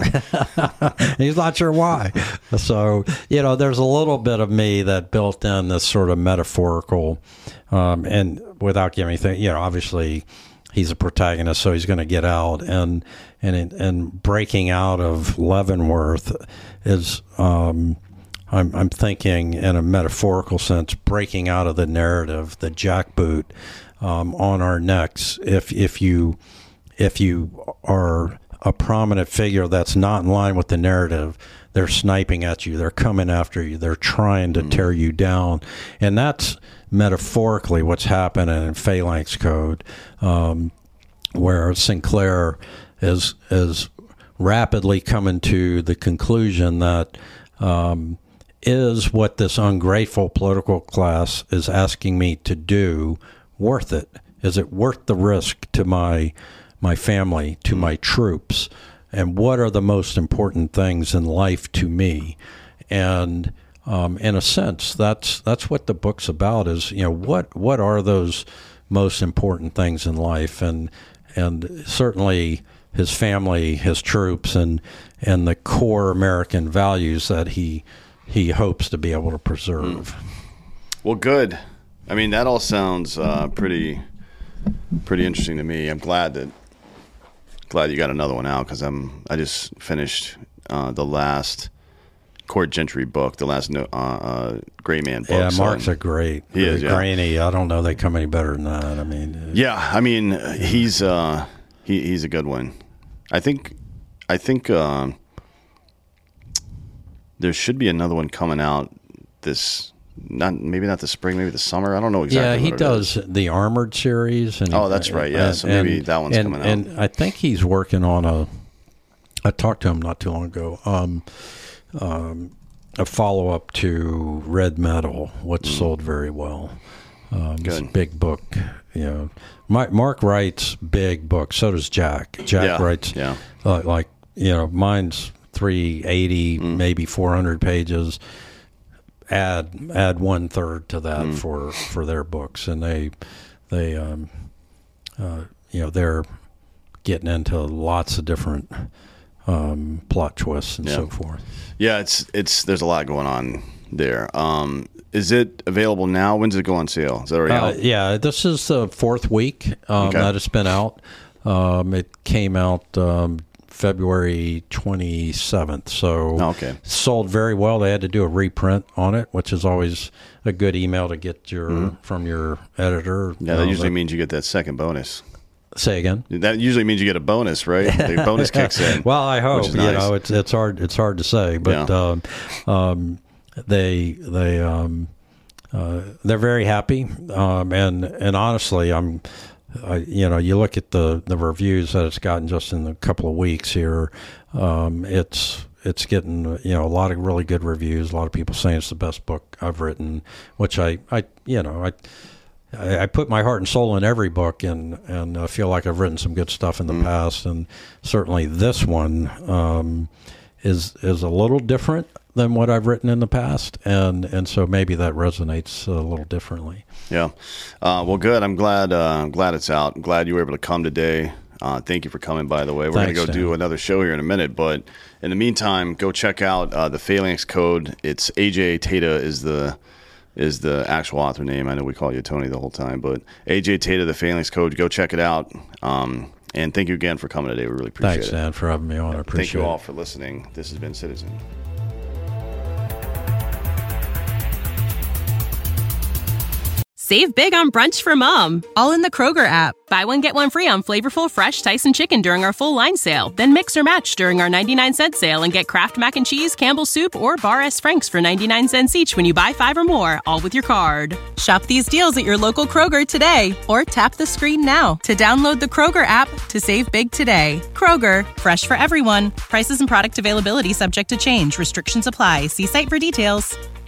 gonna do? so he's not sure why. So, you know, there's a little bit of me that built in this sort of metaphorical, um, and without giving anything, you know, obviously he's a protagonist, so he's going to get out, and and and breaking out of Leavenworth is, um, I'm I'm thinking in a metaphorical sense, breaking out of the narrative, the jackboot um, on our necks. If if you if you are a prominent figure that's not in line with the narrative, they're sniping at you, they're coming after you, they're trying to mm. tear you down, and that's metaphorically what's happening in Phalanx Code, um, where Sinclair is is rapidly coming to the conclusion that um, is what this ungrateful political class is asking me to do worth it? Is it worth the risk to my my family, to my troops? And what are the most important things in life to me? And um, in a sense, that's that's what the book's about. Is, you know, what what are those most important things in life? And and certainly his family, his troops, and and the core American values that he he hopes to be able to preserve. Well, good. I mean, that all sounds uh, pretty pretty interesting to me. I'm glad that glad you got another one out, because I'm I just finished uh, the last Cord Gentry book, the last no, uh, uh, Gray Man book. Yeah, so Mark's a great, he is, yeah. grainy. I don't know they come any better than that. I mean, yeah, I mean he's uh, he he's a good one. I think I think uh, there should be another one coming out this. Not maybe not the spring, maybe the summer. I don't know exactly. Yeah, he what it does is. the Armored series. And oh, that's right. Yeah, and, so maybe and, that one's and, coming out. And I think he's working on a. I talked to him not too long ago. Um, um, a follow-up to Red Metal, which mm. sold very well. Um, it's a big book, you know. My, Mark writes big books. So does Jack. Jack yeah, writes yeah. Uh, like, you know, mine's three eighty, mm. maybe four hundred pages. Add add one third to that mm. for, for their books, and they they um, uh, you know they're getting into lots of different um, plot twists and yeah. so forth. Yeah, it's it's there's a lot going on there. Um, is it available now? When does it go on sale? Is that already uh, out? Yeah, this is the fourth week um, okay. that it's been out. Um, it came out um, February twenty-seventh, so oh, okay. sold very well. They had to do a reprint on it, which is always a good email to get your mm-hmm. from your editor. Yeah, that uh, usually that, means you get that second bonus. Say again. That usually means you get a bonus, right? The bonus kicks in. Well, I hope. You nice. know, it's it's hard it's hard to say, but yeah. um, um, they they um, uh, they're very happy, um, and and honestly, I'm. I, you know, you look at the, the reviews that it's gotten just in a couple of weeks here. Um, it's it's getting you know a lot of really good reviews. A lot of people saying it's the best book I've written, which I, I you know I, I put my heart and soul in every book, and and I feel like I've written some good stuff in the mm. past, and certainly this one um, is is a little different than what I've written in the past, and and so maybe that resonates a little differently. Yeah. Uh, well, good. I'm glad. Uh, I'm glad it's out. I'm glad you were able to come today. Uh, thank you for coming. By the way, we're going to go Dan. do another show here in a minute, but in the meantime, go check out uh, the Phalanx Code. It's A J Tata is the is the actual author name. I know we call you Tony the whole time, but A J Tata, the Phalanx Code. Go check it out. Um, and thank you again for coming today. We really appreciate Thanks, it. Thanks, Dan, for having me on. I appreciate it. Thank you all for listening. This has been Citizen. Save big on brunch for mom, all in the Kroger app. Buy one, get one free on flavorful, fresh Tyson chicken during our full line sale. Then mix or match during our ninety-nine cent sale and get Kraft Mac and Cheese, Campbell's Soup, or Bar S. Frank's for ninety-nine cents each when you buy five or more, all with your card. Shop these deals at your local Kroger today, or tap the screen now to download the Kroger app to save big today. Kroger, fresh for everyone. Prices and product availability subject to change. Restrictions apply. See site for details.